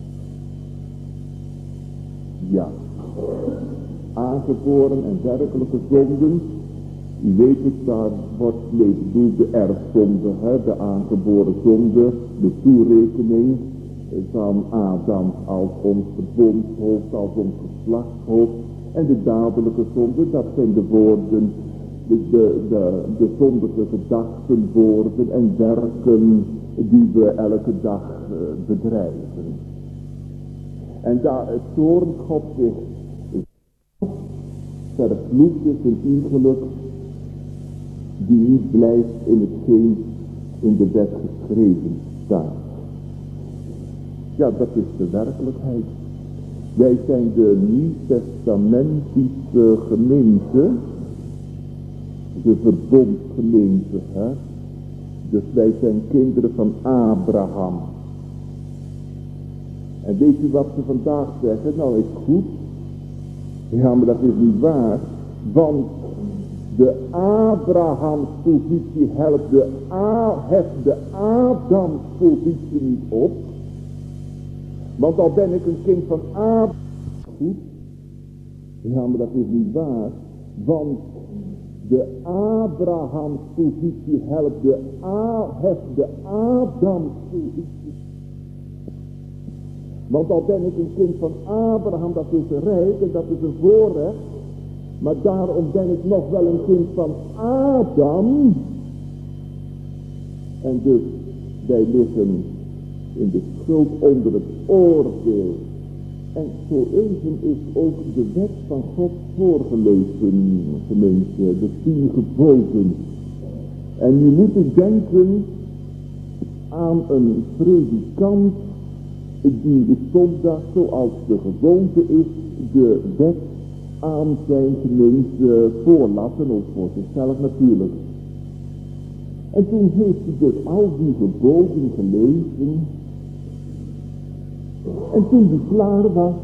Ja, aangeboren en werkelijke zonden, u weet het, daar wordt mee bedoeld de erfzonde, hè, de aangeboren zonde, de toerekening van Adam als ons verbondshoofd, als ons geslachtshoofd. En de dadelijke zonde, dat zijn de woorden, de, de, de, de zondige gedachten, woorden en werken die we elke dag uh, bedrijven. En daar het toorn God zich vervloekt is een ongeluk die niet blijft in hetgeen in de wet geschreven staat. Ja, dat is de werkelijkheid. Wij zijn de Nieuw-testamentische gemeente, de verbondsgemeente, hè. Dus wij zijn kinderen van Abraham. En weet u wat ze vandaag zeggen? Nou, is goed. Ja, maar dat is niet waar. Want de Abrahams positie helpt de, A, heft de Adams positie niet op. Want al ben ik een kind van Abraham. Goed. Ja, maar dat is niet waar. Want de Abrahams positie helpt de, A, heft de Adams positie. Want al ben ik een kind van Abraham, dat is rijk en dat is een voorrecht. Maar daarom ben ik nog wel een kind van Adam. En dus wij liggen in de schuld onder het oordeel. En zo even is ook de wet van God voorgelezen, gemeente, de tien geboden. En nu moet ik denken aan een predikant die de zondag, zoals de gewoonte is, de wet aan zijn gemeente voorlaten, ook voor zichzelf natuurlijk. En toen heeft hij dus al die geboden gelezen. En toen hij klaar was,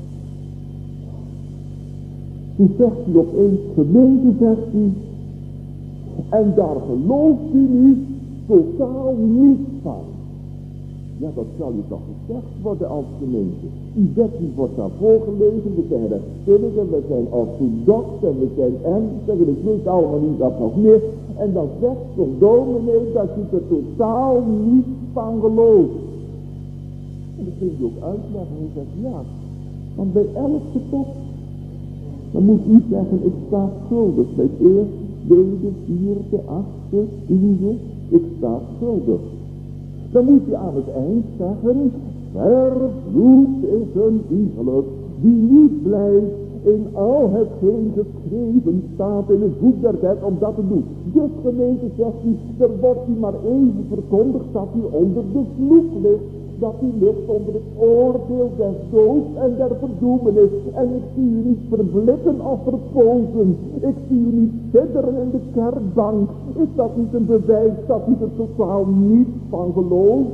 toen zegt hij opeens, gemeente, zegt hij, en daar gelooft u nu totaal niet van. Ja, dat zal u toch gezegd worden als gemeente. Die wet die wordt daar voorgelezen, we zijn rechtzinnigen, we zijn orthodox en we zijn ernstig en ik weet allemaal niet dat nog meer. En dan zegt zo'n dominee dat je er totaal niet van gelooft. En dat kun je ook uitleggen. Hij zegt ja, want bij elk gebod, dan moet u zeggen, ik sta schuldig. Bij het eerste, tweede, vierde, achtste, tiende, ik sta schuldig. Dan moet je aan het eind zeggen, vervloekt is een iegelijk die niet blijft in al hetgeen geschreven staat in het boek der wet om dat te doen. Dus gemeente, zegt hij, er wordt u maar even verkondigd dat u onder de vloek ligt. Dat u ligt onder het oordeel des doods en der verdoemenis. En ik zie u niet verblikken of verpozen. Ik zie u niet sidderen in de kerkbank. Is dat niet een bewijs dat u er totaal niet van gelooft?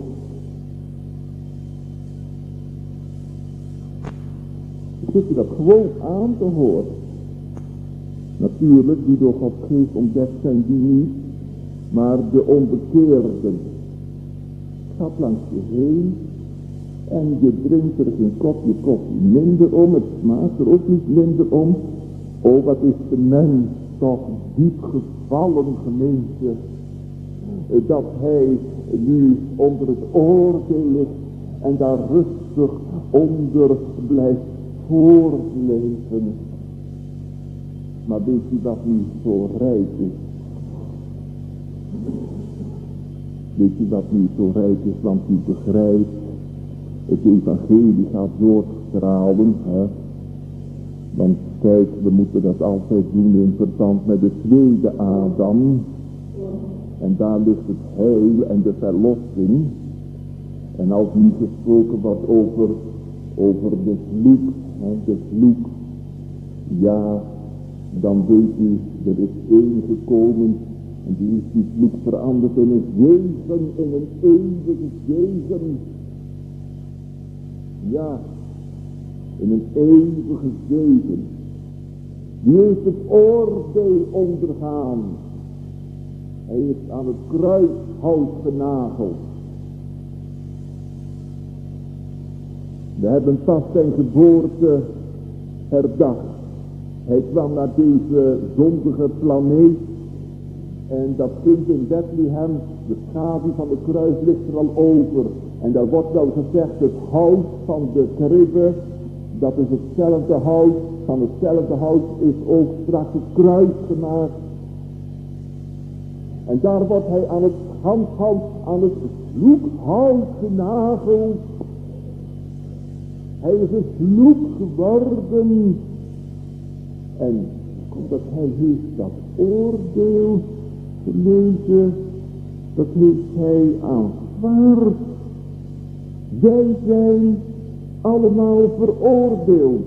Zit u dat gewoon aan te horen? Natuurlijk, die door Gods geest ontdekt zijn, die niet. Maar de onbekeerden. Gaat langs je heen en je drinkt er geen kopje koffie minder om, het smaakt er ook niet minder om. Oh, wat is de mens toch diep gevallen, gemeente, dat hij nu onder het oordeel ligt en daar rustig onder blijft voortleven. Maar weet u wat nu zo rijk is? Weet u wat nu zo rijk is, want u begrijpt, het evangelie gaat doorstralen, hè? Want kijk, we moeten dat altijd doen in verband met de tweede Adam. En daar ligt het heil en de verlossing. En als nu gesproken wordt over, over de vloek, hè, de vloek, ja, dan weet u, er is één gekomen. En die is die vloek veranderd in een zegen, in een eeuwige zegen. Ja, in een eeuwige zegen. Die heeft het oordeel ondergaan. Hij is aan het kruishout genageld. We hebben pas zijn geboorte herdacht. Hij kwam naar deze zondige planeet. En dat kind in Bethlehem, de schaduw van de kruis ligt er al over. En daar wordt wel gezegd, het hout van de kribbe, dat is hetzelfde hout. Van hetzelfde hout is ook straks het kruis gemaakt. En daar wordt hij aan het handhout, aan het vloekhout genageld. Hij is een vloek geworden. En dat hij heeft dat oordeel gelezen, dat heeft hij aanvaard. Wij zijn allemaal veroordeeld.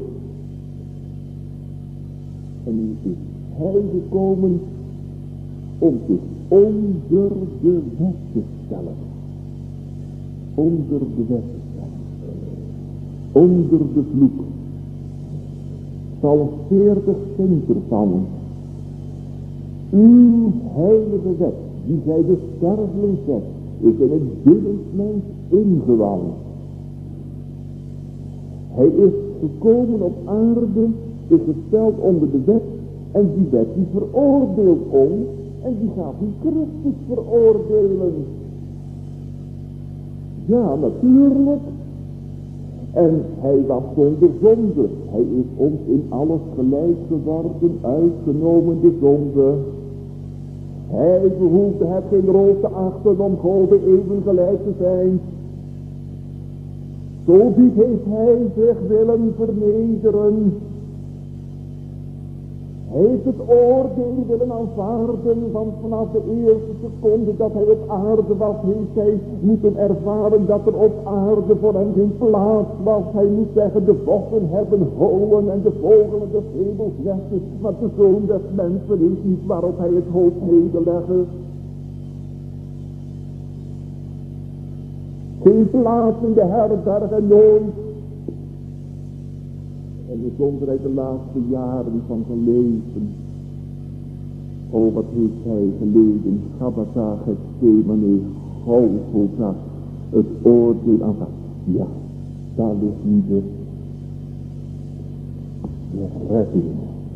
En nu is hij gekomen om zich onder de wet te stellen. Onder de wet te stellen. Onder de vloek. Psalm veertig zingt ervan. Uw heilige wet, die gij de sterveling zet, is in het binnenmens ingewand. Hij is gekomen op aarde, is gesteld onder de wet, en die wet die veroordeelt ons, en die gaat die Christus veroordelen. Ja, natuurlijk. En hij was zonder zonde. Hij is ons in alles gelijk geworden, uitgenomen de zonde. Hij behoefde het geen rol te achten om God even gelijk te zijn. Zo diep heeft hij zich willen vernederen. Hij heeft het oordeel willen aanvaarden, van vanaf de eerste seconde dat hij op aarde was, heeft hij moeten ervaren dat er op aarde voor hem geen plaats was. Hij moet zeggen, de vossen hebben holen en de vogelen de vlegels zetten, maar de zoon des mensen weet niet waarop hij het hoofd nederleggen. Geen plaats in de herberg en nooit. En bijzonderheid de laatste jaren van zijn leven. Oh, wat heeft hij geleden. Gabbatha, Gethsemane, Golgotha, het oordeel aan. Ja, daar ligt nu de, de redding.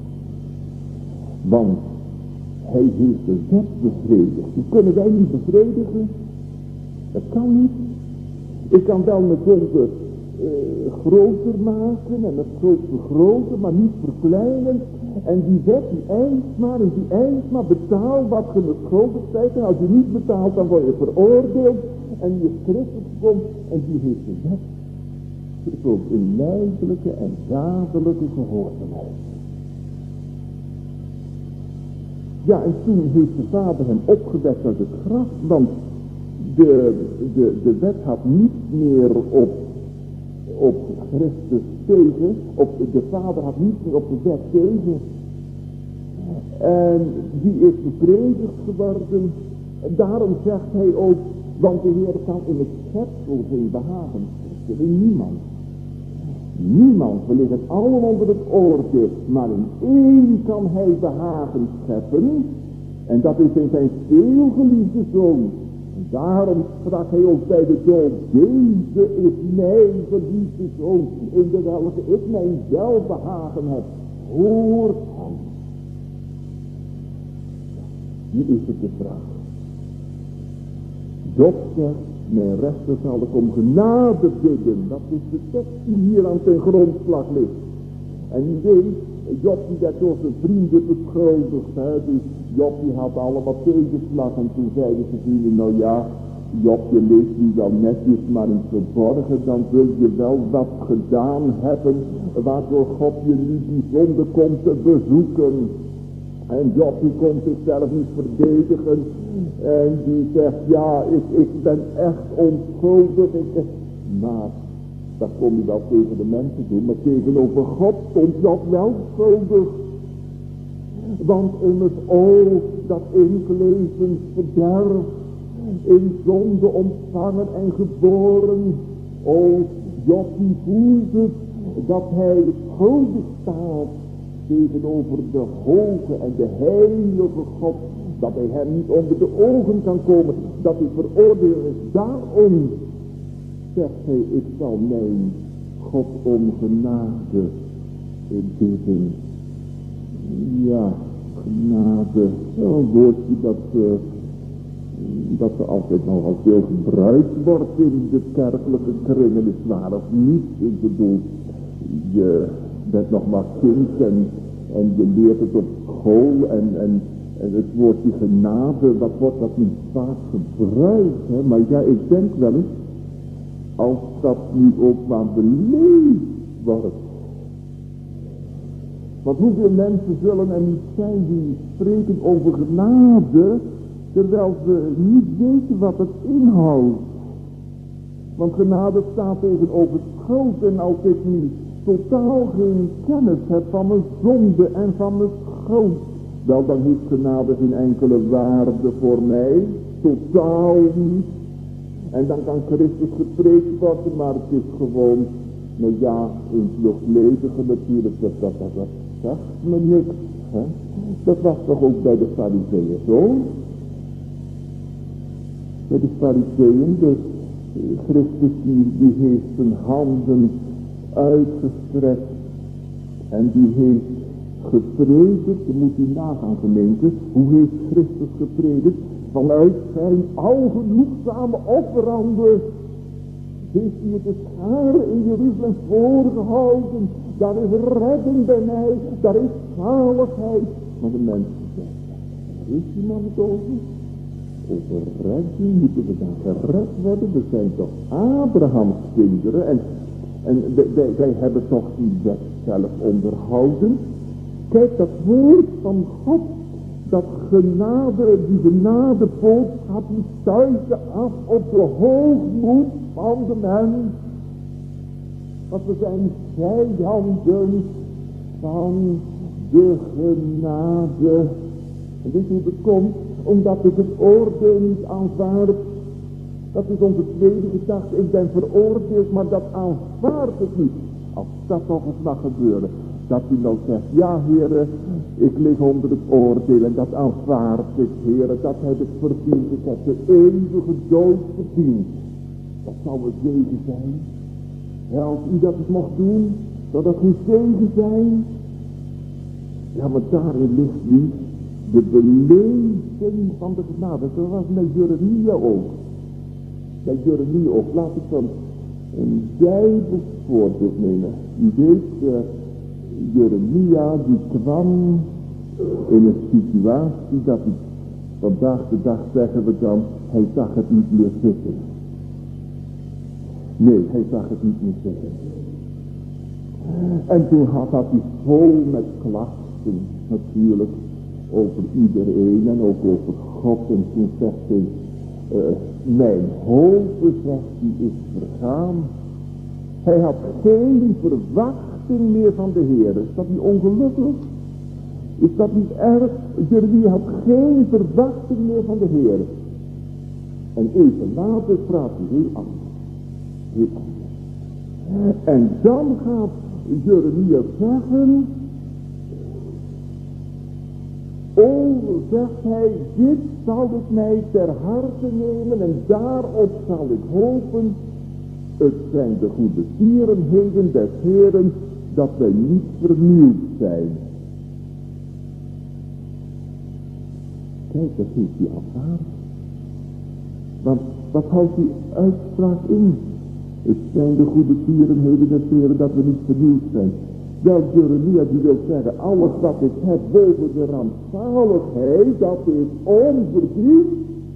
Want hij heeft de wet bevredigd. Die kunnen wij niet bevredigen. Dat kan niet. Ik kan wel mijn zonde uh, groter maken en het groot vergroten, maar niet verkleinen. En die wet die eist maar en die eist maar betaal wat je beschuldigd bent. En als je niet betaalt, dan word je veroordeeld. En je Christus komt en die heeft de wet vervuld in lijfelijke en dadelijke gehoorzaamheid. Ja, en toen heeft de Vader hem opgewekt uit het graf, want de, de, de wet had niet meer op, op Christus tegen, op, de Vader had niet meer op de wet tegen. En die is bevredigd geworden. En daarom zegt hij ook, want de Heer kan in het schepsel geen behagen scheppen, in niemand. Niemand, we liggen allen onder het oordeel, maar in één kan hij behagen scheppen. En dat is in zijn veelgeliefde Zoon. En daarom sprak hij ook bij de dood, deze is mijn geliefde Zoon, in de welke ik mijn welbehagen heb. Hoort hem. Nu is het de vraag. Job zegt, mijn rechter zal ik om genade bidden. Dat is de tekst die hier aan ten grondslag ligt. En u weet, Job die werd door zijn vrienden beschuldigd. Hè? Dus Job die had allemaal tegenslag. En toen zeiden ze vrienden, nou ja, Job je leeft nu wel netjes, maar in het verborgen, dan zul je wel wat gedaan hebben, waardoor God je nu die zonde komt te bezoeken. En Job die kon zichzelf niet verdedigen. En die zegt, ja, ik, ik ben echt onschuldig. Ik, maar dat kon hij wel tegen de mensen doen. Maar tegenover God stond Job wel schuldig. Want immers, oh, dat ingelezen verderf, in zonde ontvangen en geboren. Oh, Job die voelde dat hij schuldig staat tegenover de hoge en de heilige God, dat hij hem niet onder de ogen kan komen, dat hij veroordeeld is. Daarom zegt hij, ik zal mijn God om genade bidden. Ja, genade, een woordje dat, uh, dat er altijd nogal veel gebruikt wordt in de kerkelijke kringen, is waar of niet. Ik bedoel, je bent nog maar kind en, en je leert het op school en, en, en het woordje genade, wat wordt dat niet vaak gebruikt, hè? Maar ja, ik denk wel eens, als dat nu ook maar beleefd wordt. Want hoeveel mensen zullen er niet zijn die spreken over genade, terwijl ze niet weten wat het inhoudt. Want genade staat tegenover schuld, en als ik nu totaal geen kennis heb van mijn zonde en van mijn schuld, wel dan heeft genade geen enkele waarde voor mij, totaal niet. En dan kan Christus gepreekt worden, maar het is gewoon, nou ja, een vluchtledige natuurlijk, dat, dat, dat, dat zegt me niks. Hè? Dat was toch ook bij de Farizeeën zo? Bij de Farizeeën, de Christus die, die heeft zijn handen uitgestrekt en die heeft gepredikt. Je moet u nagaan, gemeente, hoe heeft Christus gepredikt? Vanuit zijn algenoegzame offeranden heeft hij het de scharen in Jeruzalem voorgehouden. Daar is redding bij mij, daar is zaligheid. Maar de mensen zeggen, waar is die man het over? Over redding moeten we dan gered worden? We zijn toch Abrahams kinderen en, en wij, wij hebben toch die wet zelf onderhouden. Kijk, dat woord van God, dat genade, die genadeboodschap, die stuitte af op de hoogmoed van de mens. Want we zijn vijanden van de genade. En weet je hoe het komt? Omdat ik het oordeel niet aanvaard. Dat is onze tweede gedachte. Ik ben veroordeeld, maar dat aanvaard ik niet. Als dat nog eens mag gebeuren. Dat u nou zegt, ja heren, ik lig onder het oordeel en dat aanvaard ik, heren, dat heb ik verdiend. Ik heb de eeuwige dood verdiend. Dat zou een zegen zijn. Ja, als u dat eens mocht doen, zou dat geen zegen zijn. Ja, maar daarin ligt niet de beleving van de genade. Dat was met Jeremia ook. Bij Jeremia ook. Laat ik dan een Bijbels voorbeeld nemen. U weet, uh, Jeremia die kwam in een situatie dat hij, vandaag de dag zeggen we dan, hij zag het niet meer zitten. Nee, hij zag het niet meer zitten. En toen had hij vol met klachten natuurlijk over iedereen en ook over God. En toen zegt hij, uh, mijn hoop, zegt hij, is vergaan. Hij had geen verwachting meer van de Heer. Is dat niet ongelukkig? Is dat niet erg? Jeremia had geen verwachting meer van de Heer. En even later praat hij heel anders. Heel anders. En dan gaat Jeremia zeggen, o, zegt hij, dit zal ik mij ter harte nemen en daarop zal ik hopen. Het zijn de goede tierenheden des Heeren, dat wij niet vernieuwd zijn. Kijk, dat heeft hij aanvaard. Want wat houdt die uitspraak in? Het zijn de goede tierenheden des Heeren, dat we niet vernieuwd zijn. Wel, Jeremia die wil zeggen, alles wat ik heb boven de rampzaligheid, dat is onverdiend.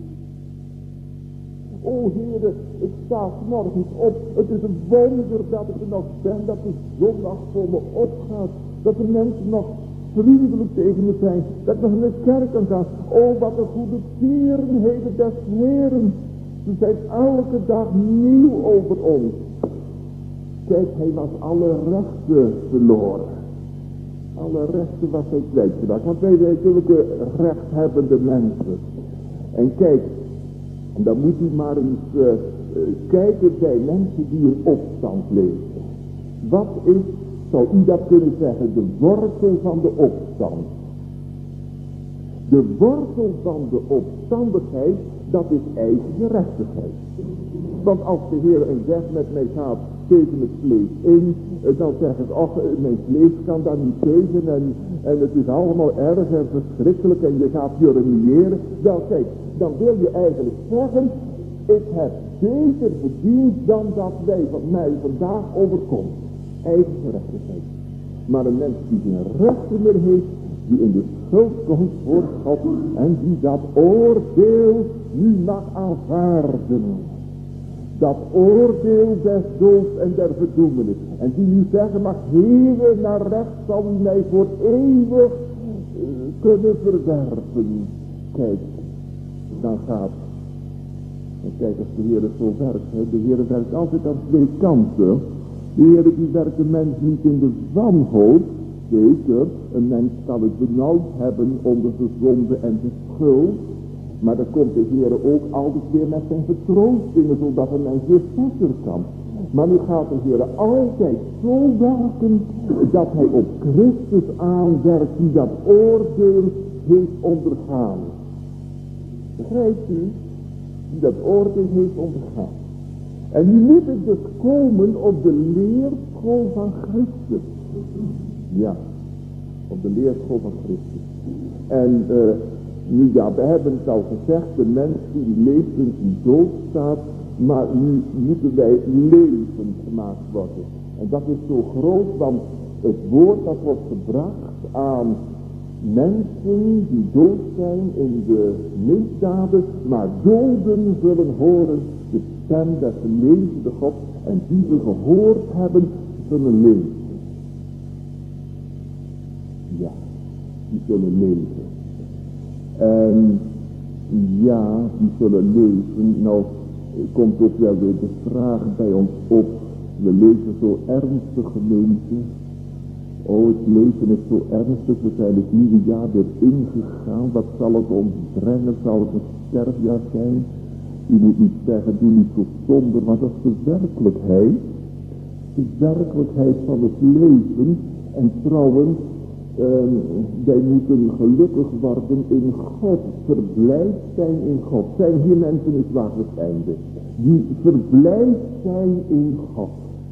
O Heere, ik sta morgens op. Het is een wonder dat ik er nog ben, dat de zondag voor me opgaat. Dat de mensen nog vriendelijk tegen me zijn. Dat ik nog in de kerk kan gaan. O, wat een goede tierenheden des Heeren. Ze zijn elke dag nieuw over ons. Kijk, hij was alle rechten verloren. Alle rechten was hij kwijtgeraakt. Want wij zijn zulke rechthebbende mensen. En kijk, en dan moet u maar eens uh, uh, kijken bij mensen die in opstand leven. Wat is, zou u dat kunnen zeggen, de wortel van de opstand? De wortel van de opstandigheid, dat is eigen gerechtigheid. Want als de Heer een weg met mij gaat tegen het vlees in, dan zeggen ze, ach, mijn vlees kan daar niet tegen en, en het is allemaal erg en verschrikkelijk en je gaat jeremiëren. Wel kijk, dan wil je eigenlijk zeggen, ik heb beter verdiend dan dat wij van mij vandaag overkomt. Eigen gerechtigheid. Maar een mens die geen rechten meer heeft, die in de schuld komt voor God en die dat oordeel nu mag aanvaarden. Dat oordeel des doods en der verdoemenis. En die nu zeggen mag, Heere, naar rechts zal u mij voor eeuwig uh, kunnen verwerpen. Kijk, dan gaat. En kijk, als de Heer zo werkt, hè, de Heer werkt altijd aan twee kanten. De Heer die werkt de mens niet in de wanhoop. Zeker, een mens kan het benauwd hebben onder de zonde en de schuld. Maar dan komt de Heer ook altijd weer met zijn vertroostingen, zodat een mens weer verder kan. Maar nu gaat de Heer altijd zo werken dat hij op Christus aanwerkt die dat oordeel heeft ondergaan. Begrijpt u? Die dat oordeel heeft ondergaan. En nu moet ik dus komen op de leerschool van Christus. Ja, op de leerschool van Christus. En uh, nu ja, we hebben het al gezegd, de mens die leeft in zijn dood staat, maar nu moeten wij levend gemaakt worden. En dat is zo groot, want het woord dat wordt gebracht aan mensen die dood zijn in de misdaden, maar doden zullen horen de stem des levende God en die ze gehoord hebben, zullen leven. Ja, die zullen leven. En ja, die zullen leven. Nou, komt ook wel weer de vraag bij ons op. We leven zo ernstig, gemeente. Oh, het leven is zo ernstig. We zijn het nieuwe jaar weer ingegaan. Wat zal het ons brengen? Zal het een sterfjaar zijn? U moet niet zeggen, doe niet zo somber, maar dat is de werkelijkheid. De werkelijkheid van het leven. En trouwens, uh, wij moeten gelukkig worden in God. Verblijd zijn in God. Zijn hier mensen het wagens einde. Die verblijd zijn in God.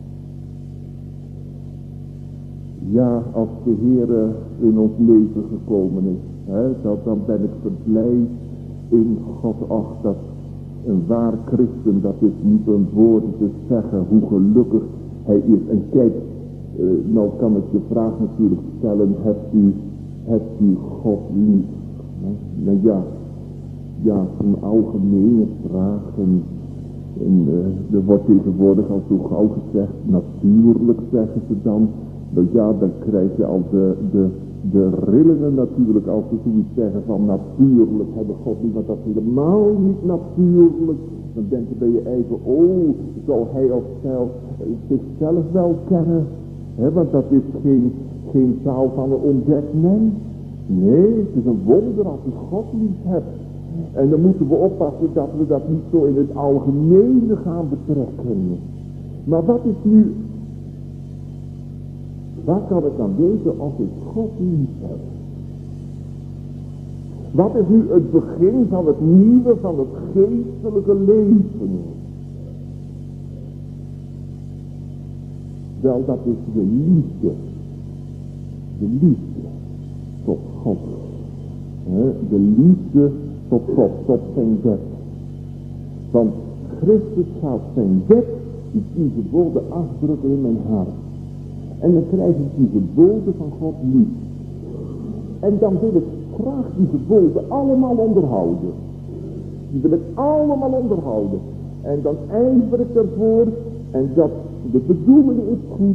Ja, als de Heer in ons leven gekomen is, hè, dat, dan ben ik verblijd in God. Ach, dat een waar christen, dat is niet een woord te zeggen hoe gelukkig hij is. En kijk, uh, nou kan ik de vraag natuurlijk stellen, hebt u, hebt u God lief? Nou ja, ja, een algemene vraag. En, en uh, er wordt tegenwoordig al zo gauw gezegd, natuurlijk zeggen ze dan. Maar ja, dan krijg je al de, de, de rillingen natuurlijk als ze zoiets zeggen van natuurlijk hebben God niet, want dat is helemaal niet natuurlijk. Dan denk je bij je eigen, oh, zal hij of zelf, zichzelf wel kennen? He, want dat is geen, geen taal van een ontdekt mens. Nee, het is een wonder als je God lief hebt. En dan moeten we oppassen dat we dat niet zo in het algemene gaan betrekken. Maar wat is nu... Waar kan ik dan weten als ik God lief heb? Wat is nu het begin van het nieuwe, van het geestelijke leven? Wel, dat is de liefde. De liefde tot God. De liefde tot God, tot zijn wet. Want Christus gaat zijn wet, die geboden afdrukken in mijn hart. En dan krijg ik die geboden van God lief. En dan wil ik graag die geboden allemaal onderhouden. Die wil ik allemaal onderhouden. En dan ijver ik ervoor. En dat de bedoeling is goed.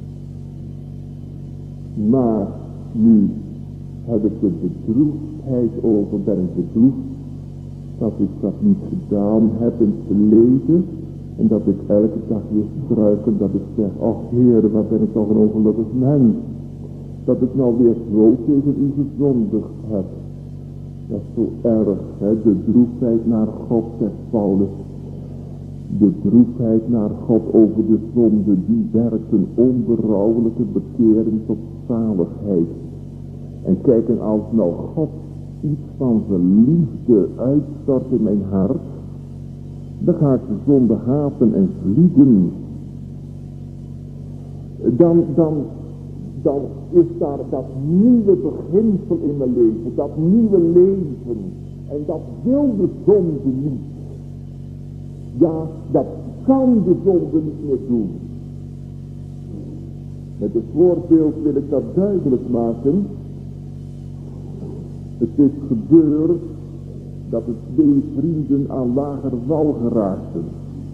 Maar nu heb ik de bedroefdheid over, ben ik bedroefd. Dat ik dat niet gedaan heb in het verleden. En dat ik elke dag weer struikel, dat ik zeg, ach Heer, wat ben ik toch een ongelukkig mens. Dat ik nou weer zo tegen u gezondigd heb. Dat is zo erg, hè, de droefheid naar God, zegt Paulus. De droefheid naar God over de zonde, die werkt een onberouwelijke bekering tot zaligheid. En kijk, en als nou God iets van zijn liefde uitstort in mijn hart, dan ga ik de zonde haten en vliegen. Dan, dan, dan is daar dat nieuwe beginsel in mijn leven, dat nieuwe leven. En dat wil de zonde niet. Ja, dat kan de zonde niet meer doen. Met het voorbeeld wil ik dat duidelijk maken. Het is gebeurd dat de twee vrienden aan lager wal geraakten.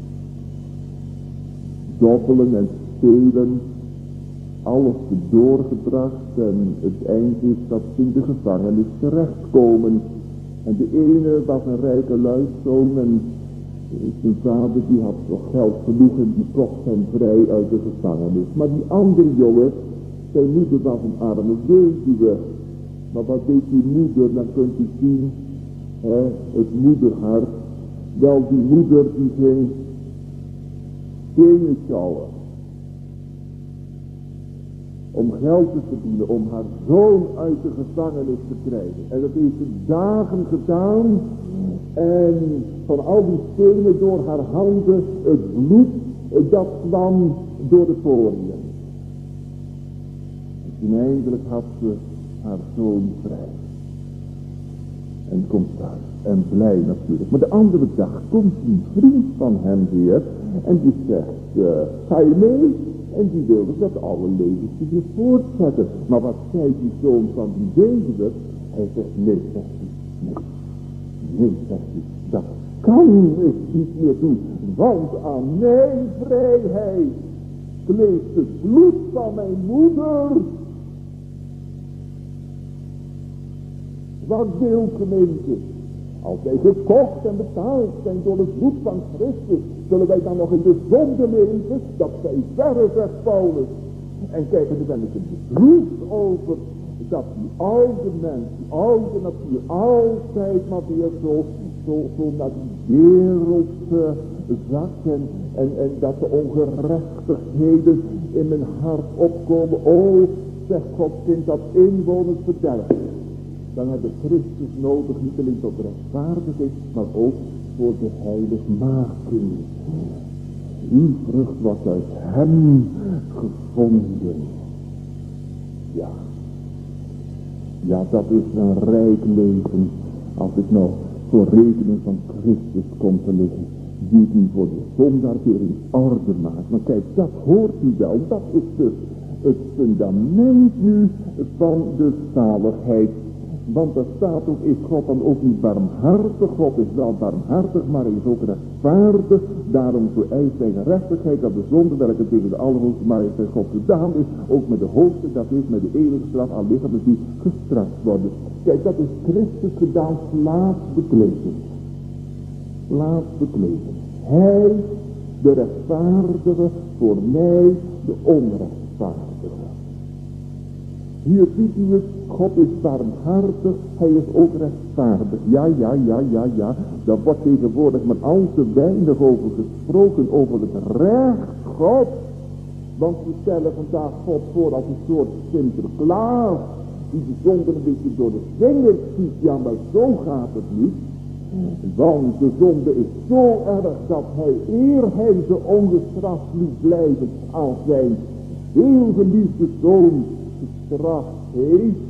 Dobbelen en stelen, alles doorgebracht en het eind is dat ze in de gevangenis terechtkomen. En de ene was een rijke luiszoon en zijn vader die had nog geld genoeg en die kocht hem vrij uit de gevangenis. Maar die andere jongen, zijn moeder was een arme weduwe. Maar wat deed die moeder, dan kunt u zien, hè, het moederhart. Wel, die moeder die ging stenen sjouwen. Om geld te verdienen, om haar zoon uit de gevangenis te krijgen. En dat heeft ze dagen gedaan. En van al die stenen door haar handen, het bloed, dat kwam door de poriën. En toen eindelijk had ze haar zoon vrij. En komt thuis. En blij natuurlijk. Maar de andere dag komt een vriend van hem weer. En die zegt, uh, ga je mee? En die wilde dat alle leventje weer voortzetten. Maar wat zei die zoon van die weduwe? Hij zegt, nee, zegt hij. Nee, nee, zegt hij. Dat kan ik niet meer doen. Want aan mijn vrijheid kleeft het bloed van mijn moeder. Wat wil gemeente? Als wij gekocht en betaald zijn door het bloed van Christus, zullen wij dan nog in de zonde leven? Dat zij verre, zegt Paulus. En kijk, daar ben ik er bedroefd over, dat die oude mens, die oude natuur, altijd maar weer zo, zo, zo naar die wereld uh, zakt. En, en, en dat de ongerechtigheden in mijn hart opkomen. O, zegt Gods kind, dat inwoners verderven. Dan hebben Christus nodig, niet alleen tot rechtvaardigheid, maar ook voor de heiligmaking. Die vrucht was uit hem gevonden. Ja. Ja, dat is een rijk leven. Als ik nou voor rekening van Christus kom te liggen. Die het nu voor de zondaar weer in orde maakt. Maar kijk, dat hoort u wel. Dat is dus het fundament nu van de zaligheid. Want er staat ook, is God dan ook niet barmhartig? God is wel barmhartig, maar hij is ook rechtvaardig. Daarom vereist hij gerechtigheid dat de zonde welke tegen de allerhoogste majesteit God gedaan is, ook met de hoogste, dat is met de eeuwige straf aan lichamen die gestraft worden. Kijk, dat is Christus gedaan, plaatsbekledend. Plaatsbekledend. Hij, de rechtvaardige, voor mij, de onrechtvaardige. Hier ziet u het, God is barmhartig, hij is ook rechtvaardig. Ja, ja, ja, ja, ja, daar wordt tegenwoordig maar al te weinig over gesproken, over het recht God. Want we stellen vandaag God voor als een soort Sinterklaas, die de zonde een beetje door de vingers ziet. Ja, maar zo gaat het niet. Want de zonde is zo erg dat hij, eer hij ze ongestraft liet blijven, als zijn heel geliefde zoon gestraft heeft.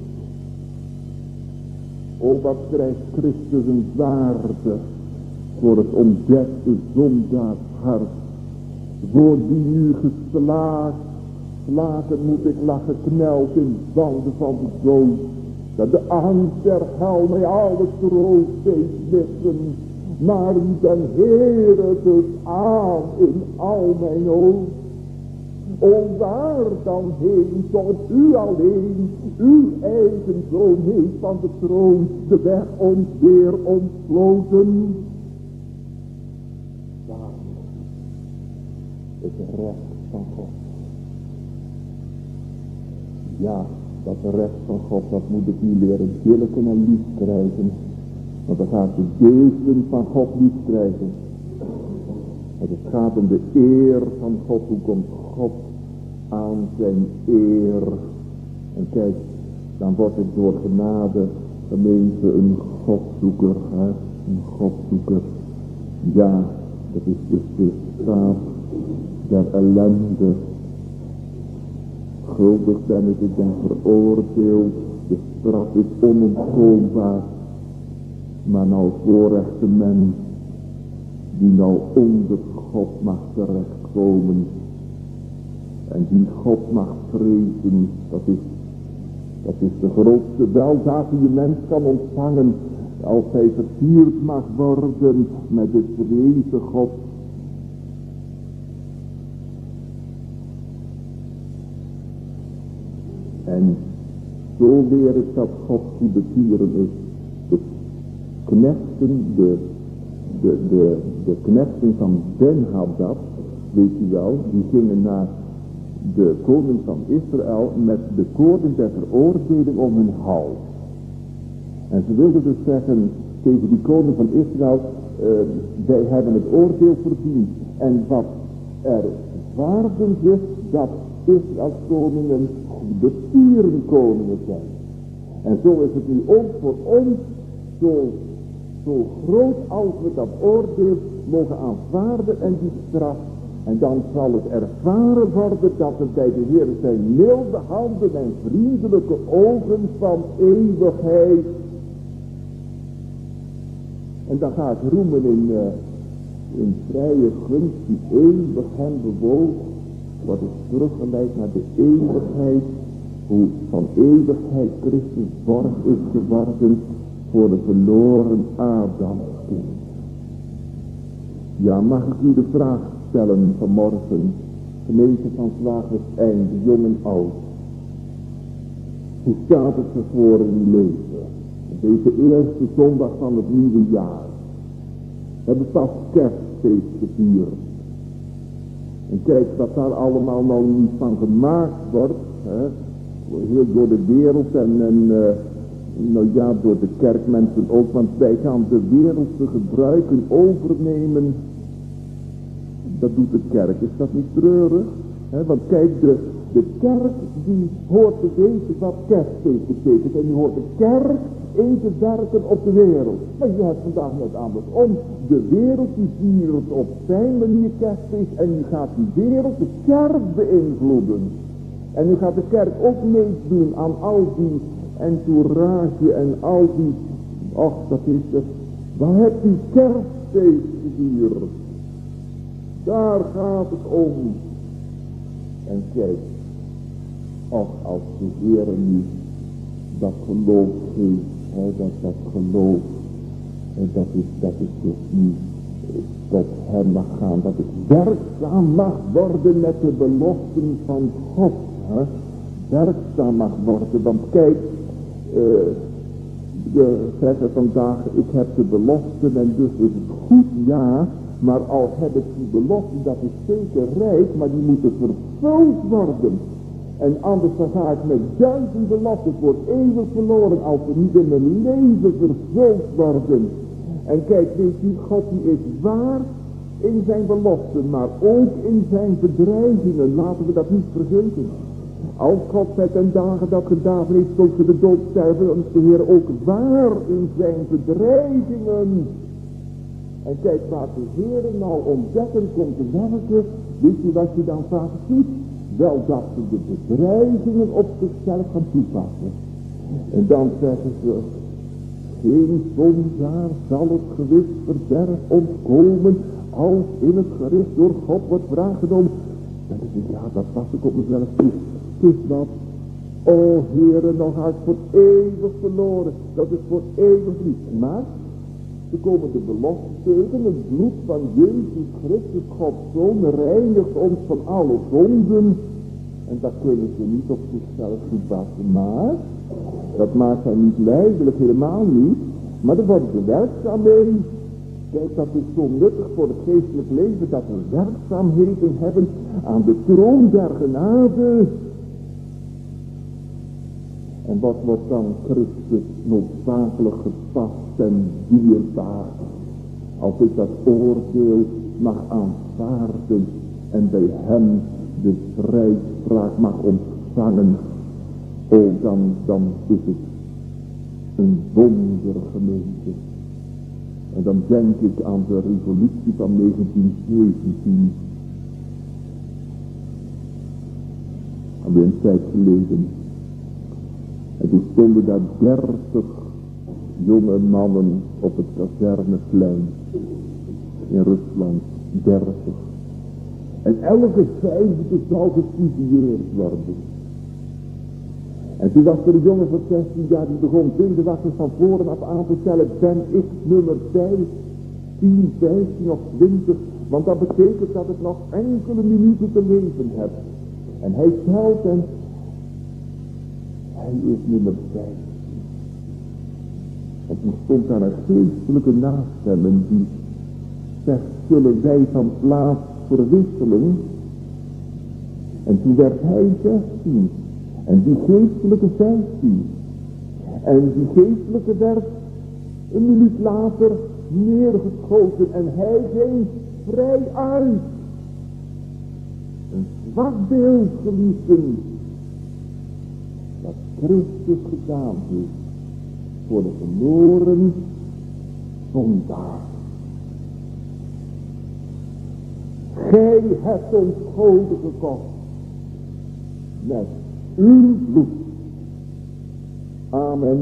O, wat krijgt Christus een waarde voor het ontdekte zondaarshart. Voor die nu geslagen, slagen moet ik lachen, knelt in banden van de dood. Dat de angst der hel mij alle troost deed missen. Maar u den Heere dus aan in al mijn nood. O, waar dan heen tot u alleen, uw eigen zoon heeft van de troon de weg ons weer ontsloten. Daar is het recht van God. Ja, dat recht van God, dat moet ik u leren billijken en lief krijgen. Want dan gaat de deugden van God lief krijgen. Want het gaat om de eer van God. Hoe komt God aan zijn eer? En kijk, dan word ik door genade gemeente een Godzoeker. Hè? Een Godzoeker. Ja, dat is dus de staat der ellende. Schuldig ben ik, ik ben veroordeeld. De straf is onontkoombaar. Maar nou voorrechte mens, die nou onder God mag terechtkomen. En die God mag vrezen, dat is, dat is de grootste weldaad die een mens kan ontvangen. Als hij vervierd mag worden met de vrezen God. En zo leer ik dat God goede dieren is. De knechten, de, de, de, de knechten van Ben-Hadad, weet u wel, die gingen naar de koning van Israël met de koorden der veroordeling om hun hals. En ze wilden dus zeggen tegen die koning van Israël, uh, wij hebben het oordeel verdiend. En wat ervaarden ze dat Israëls koningen de tierenkoningen zijn. En zo is het nu ook voor ons zo, zo groot als we dat oordeel mogen aanvaarden en die straf. En dan zal het ervaren worden dat er bij de Heer zijn milde handen en vriendelijke ogen van eeuwigheid. En dan ga ik roemen in, uh, in vrije gunst die eeuwig hem bewoog. Wordt het teruggeleid naar de eeuwigheid. Hoe van eeuwigheid Christus borg is geworden voor de verloren Adam. Ja, mag ik u de vraag stellen vanmorgen, gemeente van Zwagerseind, jong en oud. Hoe staat het ervoor in uw leven? Deze eerste zondag van het nieuwe jaar. We hebben pas kerstfeest gevierd. En kijk wat daar allemaal nou niet van gemaakt wordt. Hè? Heel door de wereld en, en uh, nou ja, door de kerkmensen ook. Want wij gaan de wereldse gebruiken overnemen. Dat doet de kerk. Is dat niet treurig? He, want kijk, de, de kerk die hoort te weten wat kerstfeest betekent. En die hoort de kerk in te werken op de wereld. Maar je hebt vandaag net andersom. De wereld die viert op zijn manier kerstfeest. En nu gaat die wereld de kerk beïnvloeden. En nu gaat de kerk ook meedoen aan al die entourage en al die... Och, dat is het. Waar hebt die kerstfeest gevierd? Daar gaat het om. En kijk, och, als de Heer nu dat geloof geeft, hè, dat dat geloof, en dat is, dat is dus nu tot hem mag gaan, dat het werkzaam mag worden met de beloften van God. Hè? Werkzaam mag worden, want kijk, uh, de zeggen vandaag, ik heb de beloften en dus is het goed, ja. Maar al heb ik die belofte, dat is zeker rijk, maar die moeten vervuld worden. En anders dan ga ik met duizend beloften voor eeuwig verloren, als ze niet in mijn leven vervuld worden. En kijk, weet u, God die is waar in zijn beloften, maar ook in zijn bedreigingen. Laten we dat niet vergeten. Als God zei ten dagen dat gedaan heeft, tot ze de dood sterven, dan is de Heer ook waar in zijn bedreigingen. En kijk, waar de Heer nou ontdekken komt te werken, weet je wat je dan vaak ziet? Wel dat ze de bedreigingen op zichzelf gaan toepassen. En dan zeggen ze, geen zondaar zal het gewis verderf ontkomen, als in het gericht door God wordt waargenomen. Dan denk ik, ja, dat was ik op mezelf toe. Het is wat, o Heere, nog ga ik voor eeuwig verloren. Dat is voor eeuwig niet. Maar ze komen de belofte tegen, het bloed van Jezus Christus, Gods Zoon, reinigt ons van alle zonden. En dat kunnen ze niet op zichzelf toepassen. Maar, dat maakt hij niet lijdelijk, helemaal niet. Maar daar worden ze werkzaam mee. Kijk, dat is zo nuttig voor het geestelijk leven, dat we werkzaamheden hebben aan de troon der genade. En wat wordt dan Christus noodzakelijk gepast en dierbaar, als ik dat oordeel mag aanvaarden en bij hem de vrijspraak mag ontvangen, oh, dan, dan is het een wonder, gemeente. En dan denk ik aan de revolutie van negentien zeventien. Alweer een tijd geleden. En toen stonden daar dertig jonge mannen op het kazerneplein in Rusland. Dertig. En elke vijfde zou gefusilleerd worden. En toen was er een jongen van zestien jaar die begon bindewachtig van voren af aan te tellen. Ben ik nummer vijf, tien, vijftien of twintig. Want dat betekent dat ik nog enkele minuten te leven heb. En hij telt en hij is nummer vijftien. En toen stond daar een geestelijke naast hem en die zegt, zullen wij van plaats verwisselen? En toen werd hij zestien. En die geestelijke vijftien. En die geestelijke werd een minuut later neergeschoten. En hij ging vrij uit. Een zwak beeld, geliefden, dat Christus gedaan heeft voor de verloren zondaar. Gij hebt ons schulden gekocht met uw bloed. Amen.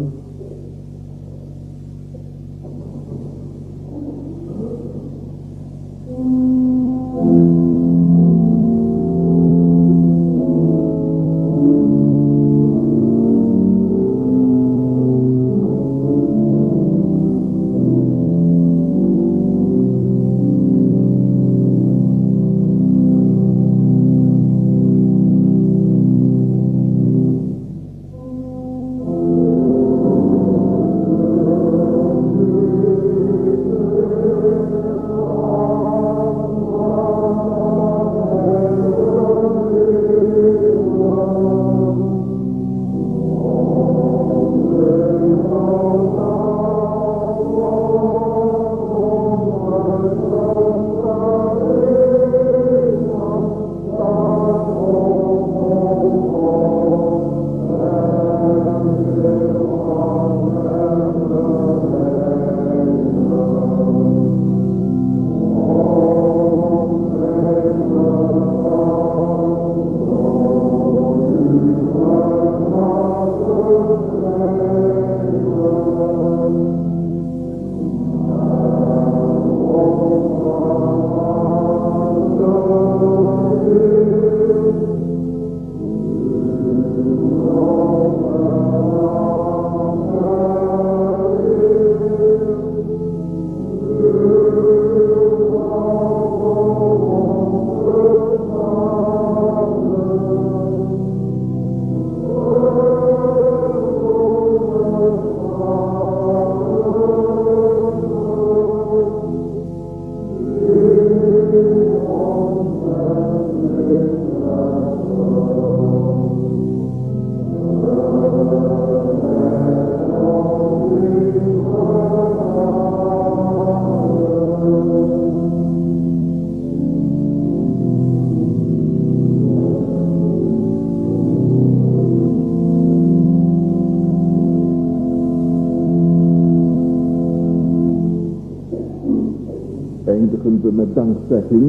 Eindigen we met dankzegging.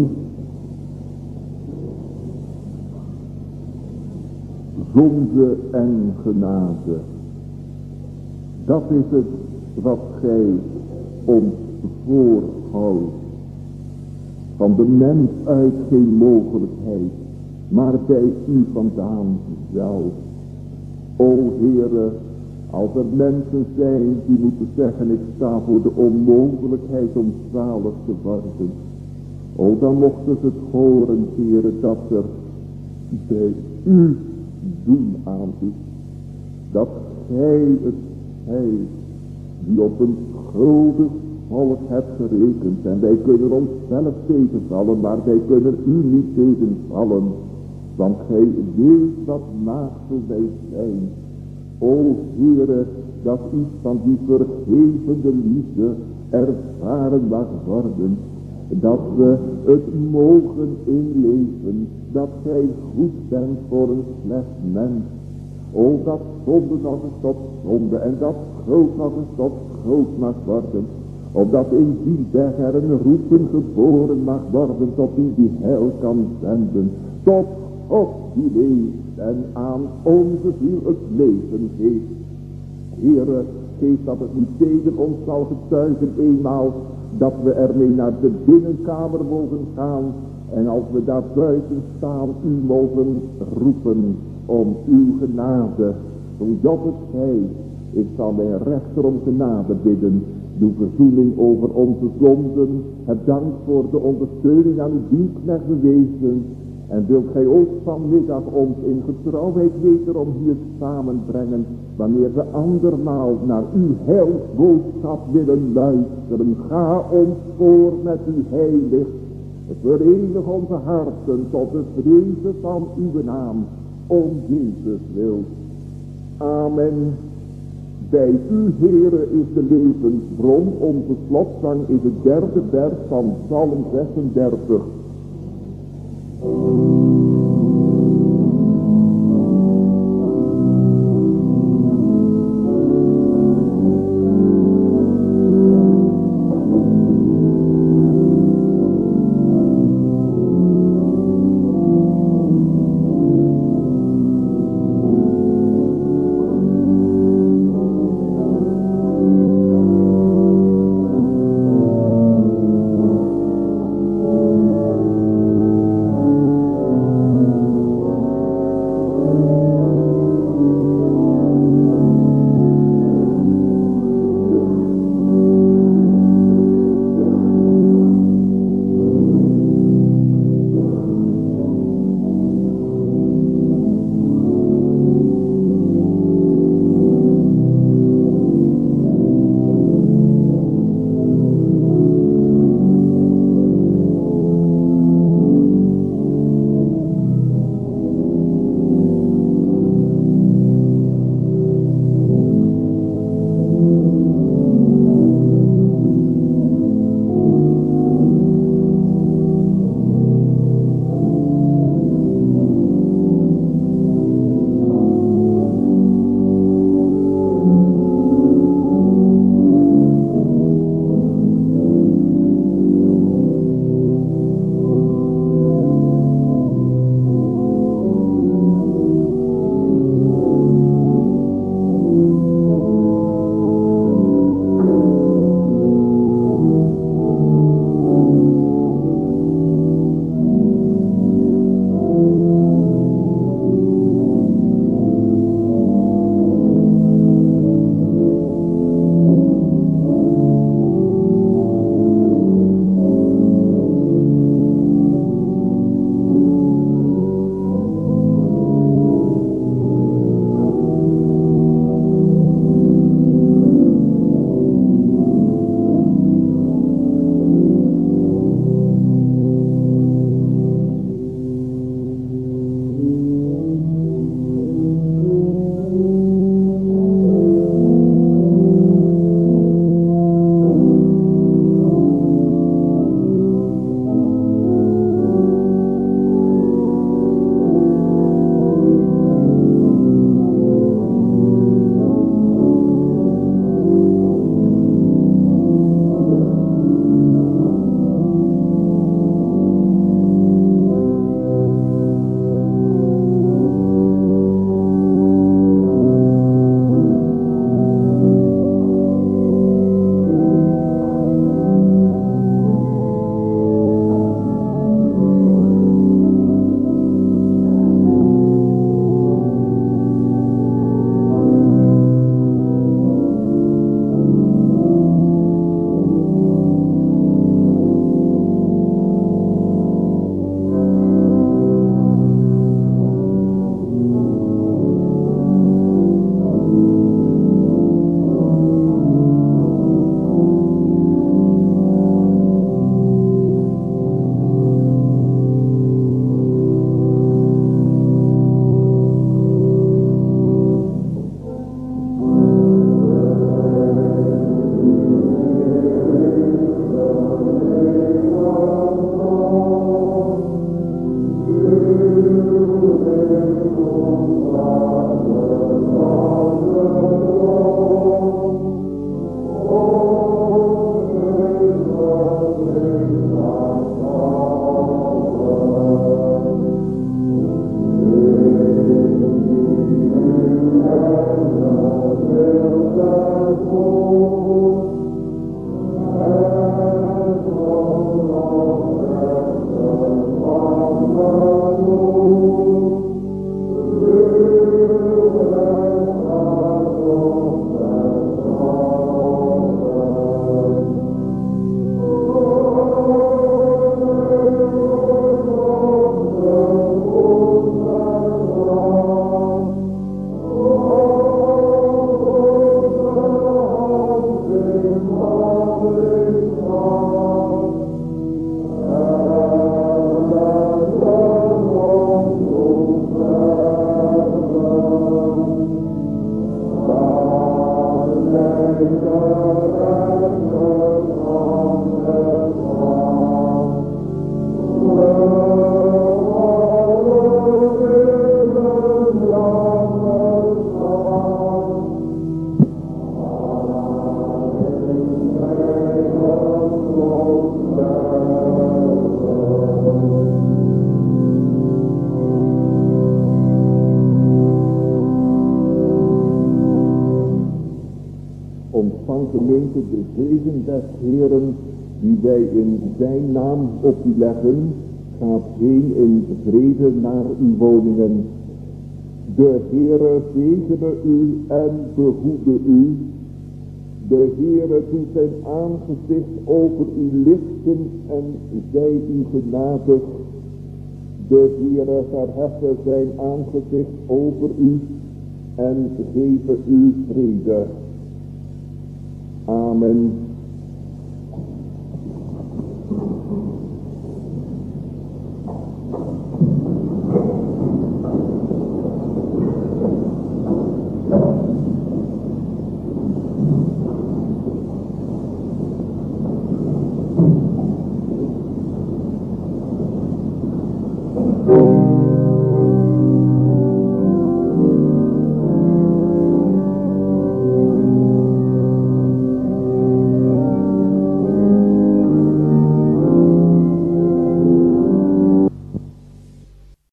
Zonde en genade. Dat is het wat gij ons voorhoudt. Van de mens uit geen mogelijkheid, maar bij u vandaan zelf. O Heere, als er mensen zijn die moeten zeggen, ik sta voor de onmogelijkheid om zalig te worden. O, dan mochten ze het horen, Heere, dat er bij u doen aan is. Dat gij het zijt die op een schuldig volk hebt gerekend. En wij kunnen onszelf tegenvallen, maar wij kunnen u niet tegenvallen. Want gij weet wat maagdel wij zijn. O Heere, dat iets van die vergevende liefde ervaren mag worden. Dat we het mogen inleven, dat gij goed bent voor een slecht mens. O, dat zonde nog eens tot zonde en dat schuld nog eens tot schuld mag worden. Opdat in die dag er een roepen geboren mag worden tot die die heil kan zenden. Tot God die leeft en aan onze ziel het leven geeft. Heere, geef dat het niet tegen ons zal getuigen eenmaal dat we ermee naar de binnenkamer mogen gaan. En als we daar buiten staan, u mogen roepen om uw genade. Toen Job het zei, ik zal mijn rechter om genade bidden. Doe verzoening over onze zonden. Het dank voor de ondersteuning aan uw dienstknecht bewezen. En wilt gij ook vanmiddag ons in getrouwheid wederom hier samenbrengen, wanneer we andermaal naar uw heilsboodschap willen luisteren. Ga ons voor met uw heilig. Verenig onze harten tot het vrezen van uw naam, om Jezus wil. Amen. Bij u, Heere, is de levensbron. Onze slotzang is het derde vers van Psalm zesendertig. gemeente, de zegen des Heeren, die wij in zijn naam op u leggen, gaat heen in vrede naar uw woningen. De Heere zegene u en behoede u. De Heere doet zijn aangezicht over u lichten en zij u genadig. De Heere verheffen zijn aangezicht over u en geven u vrede. Amen.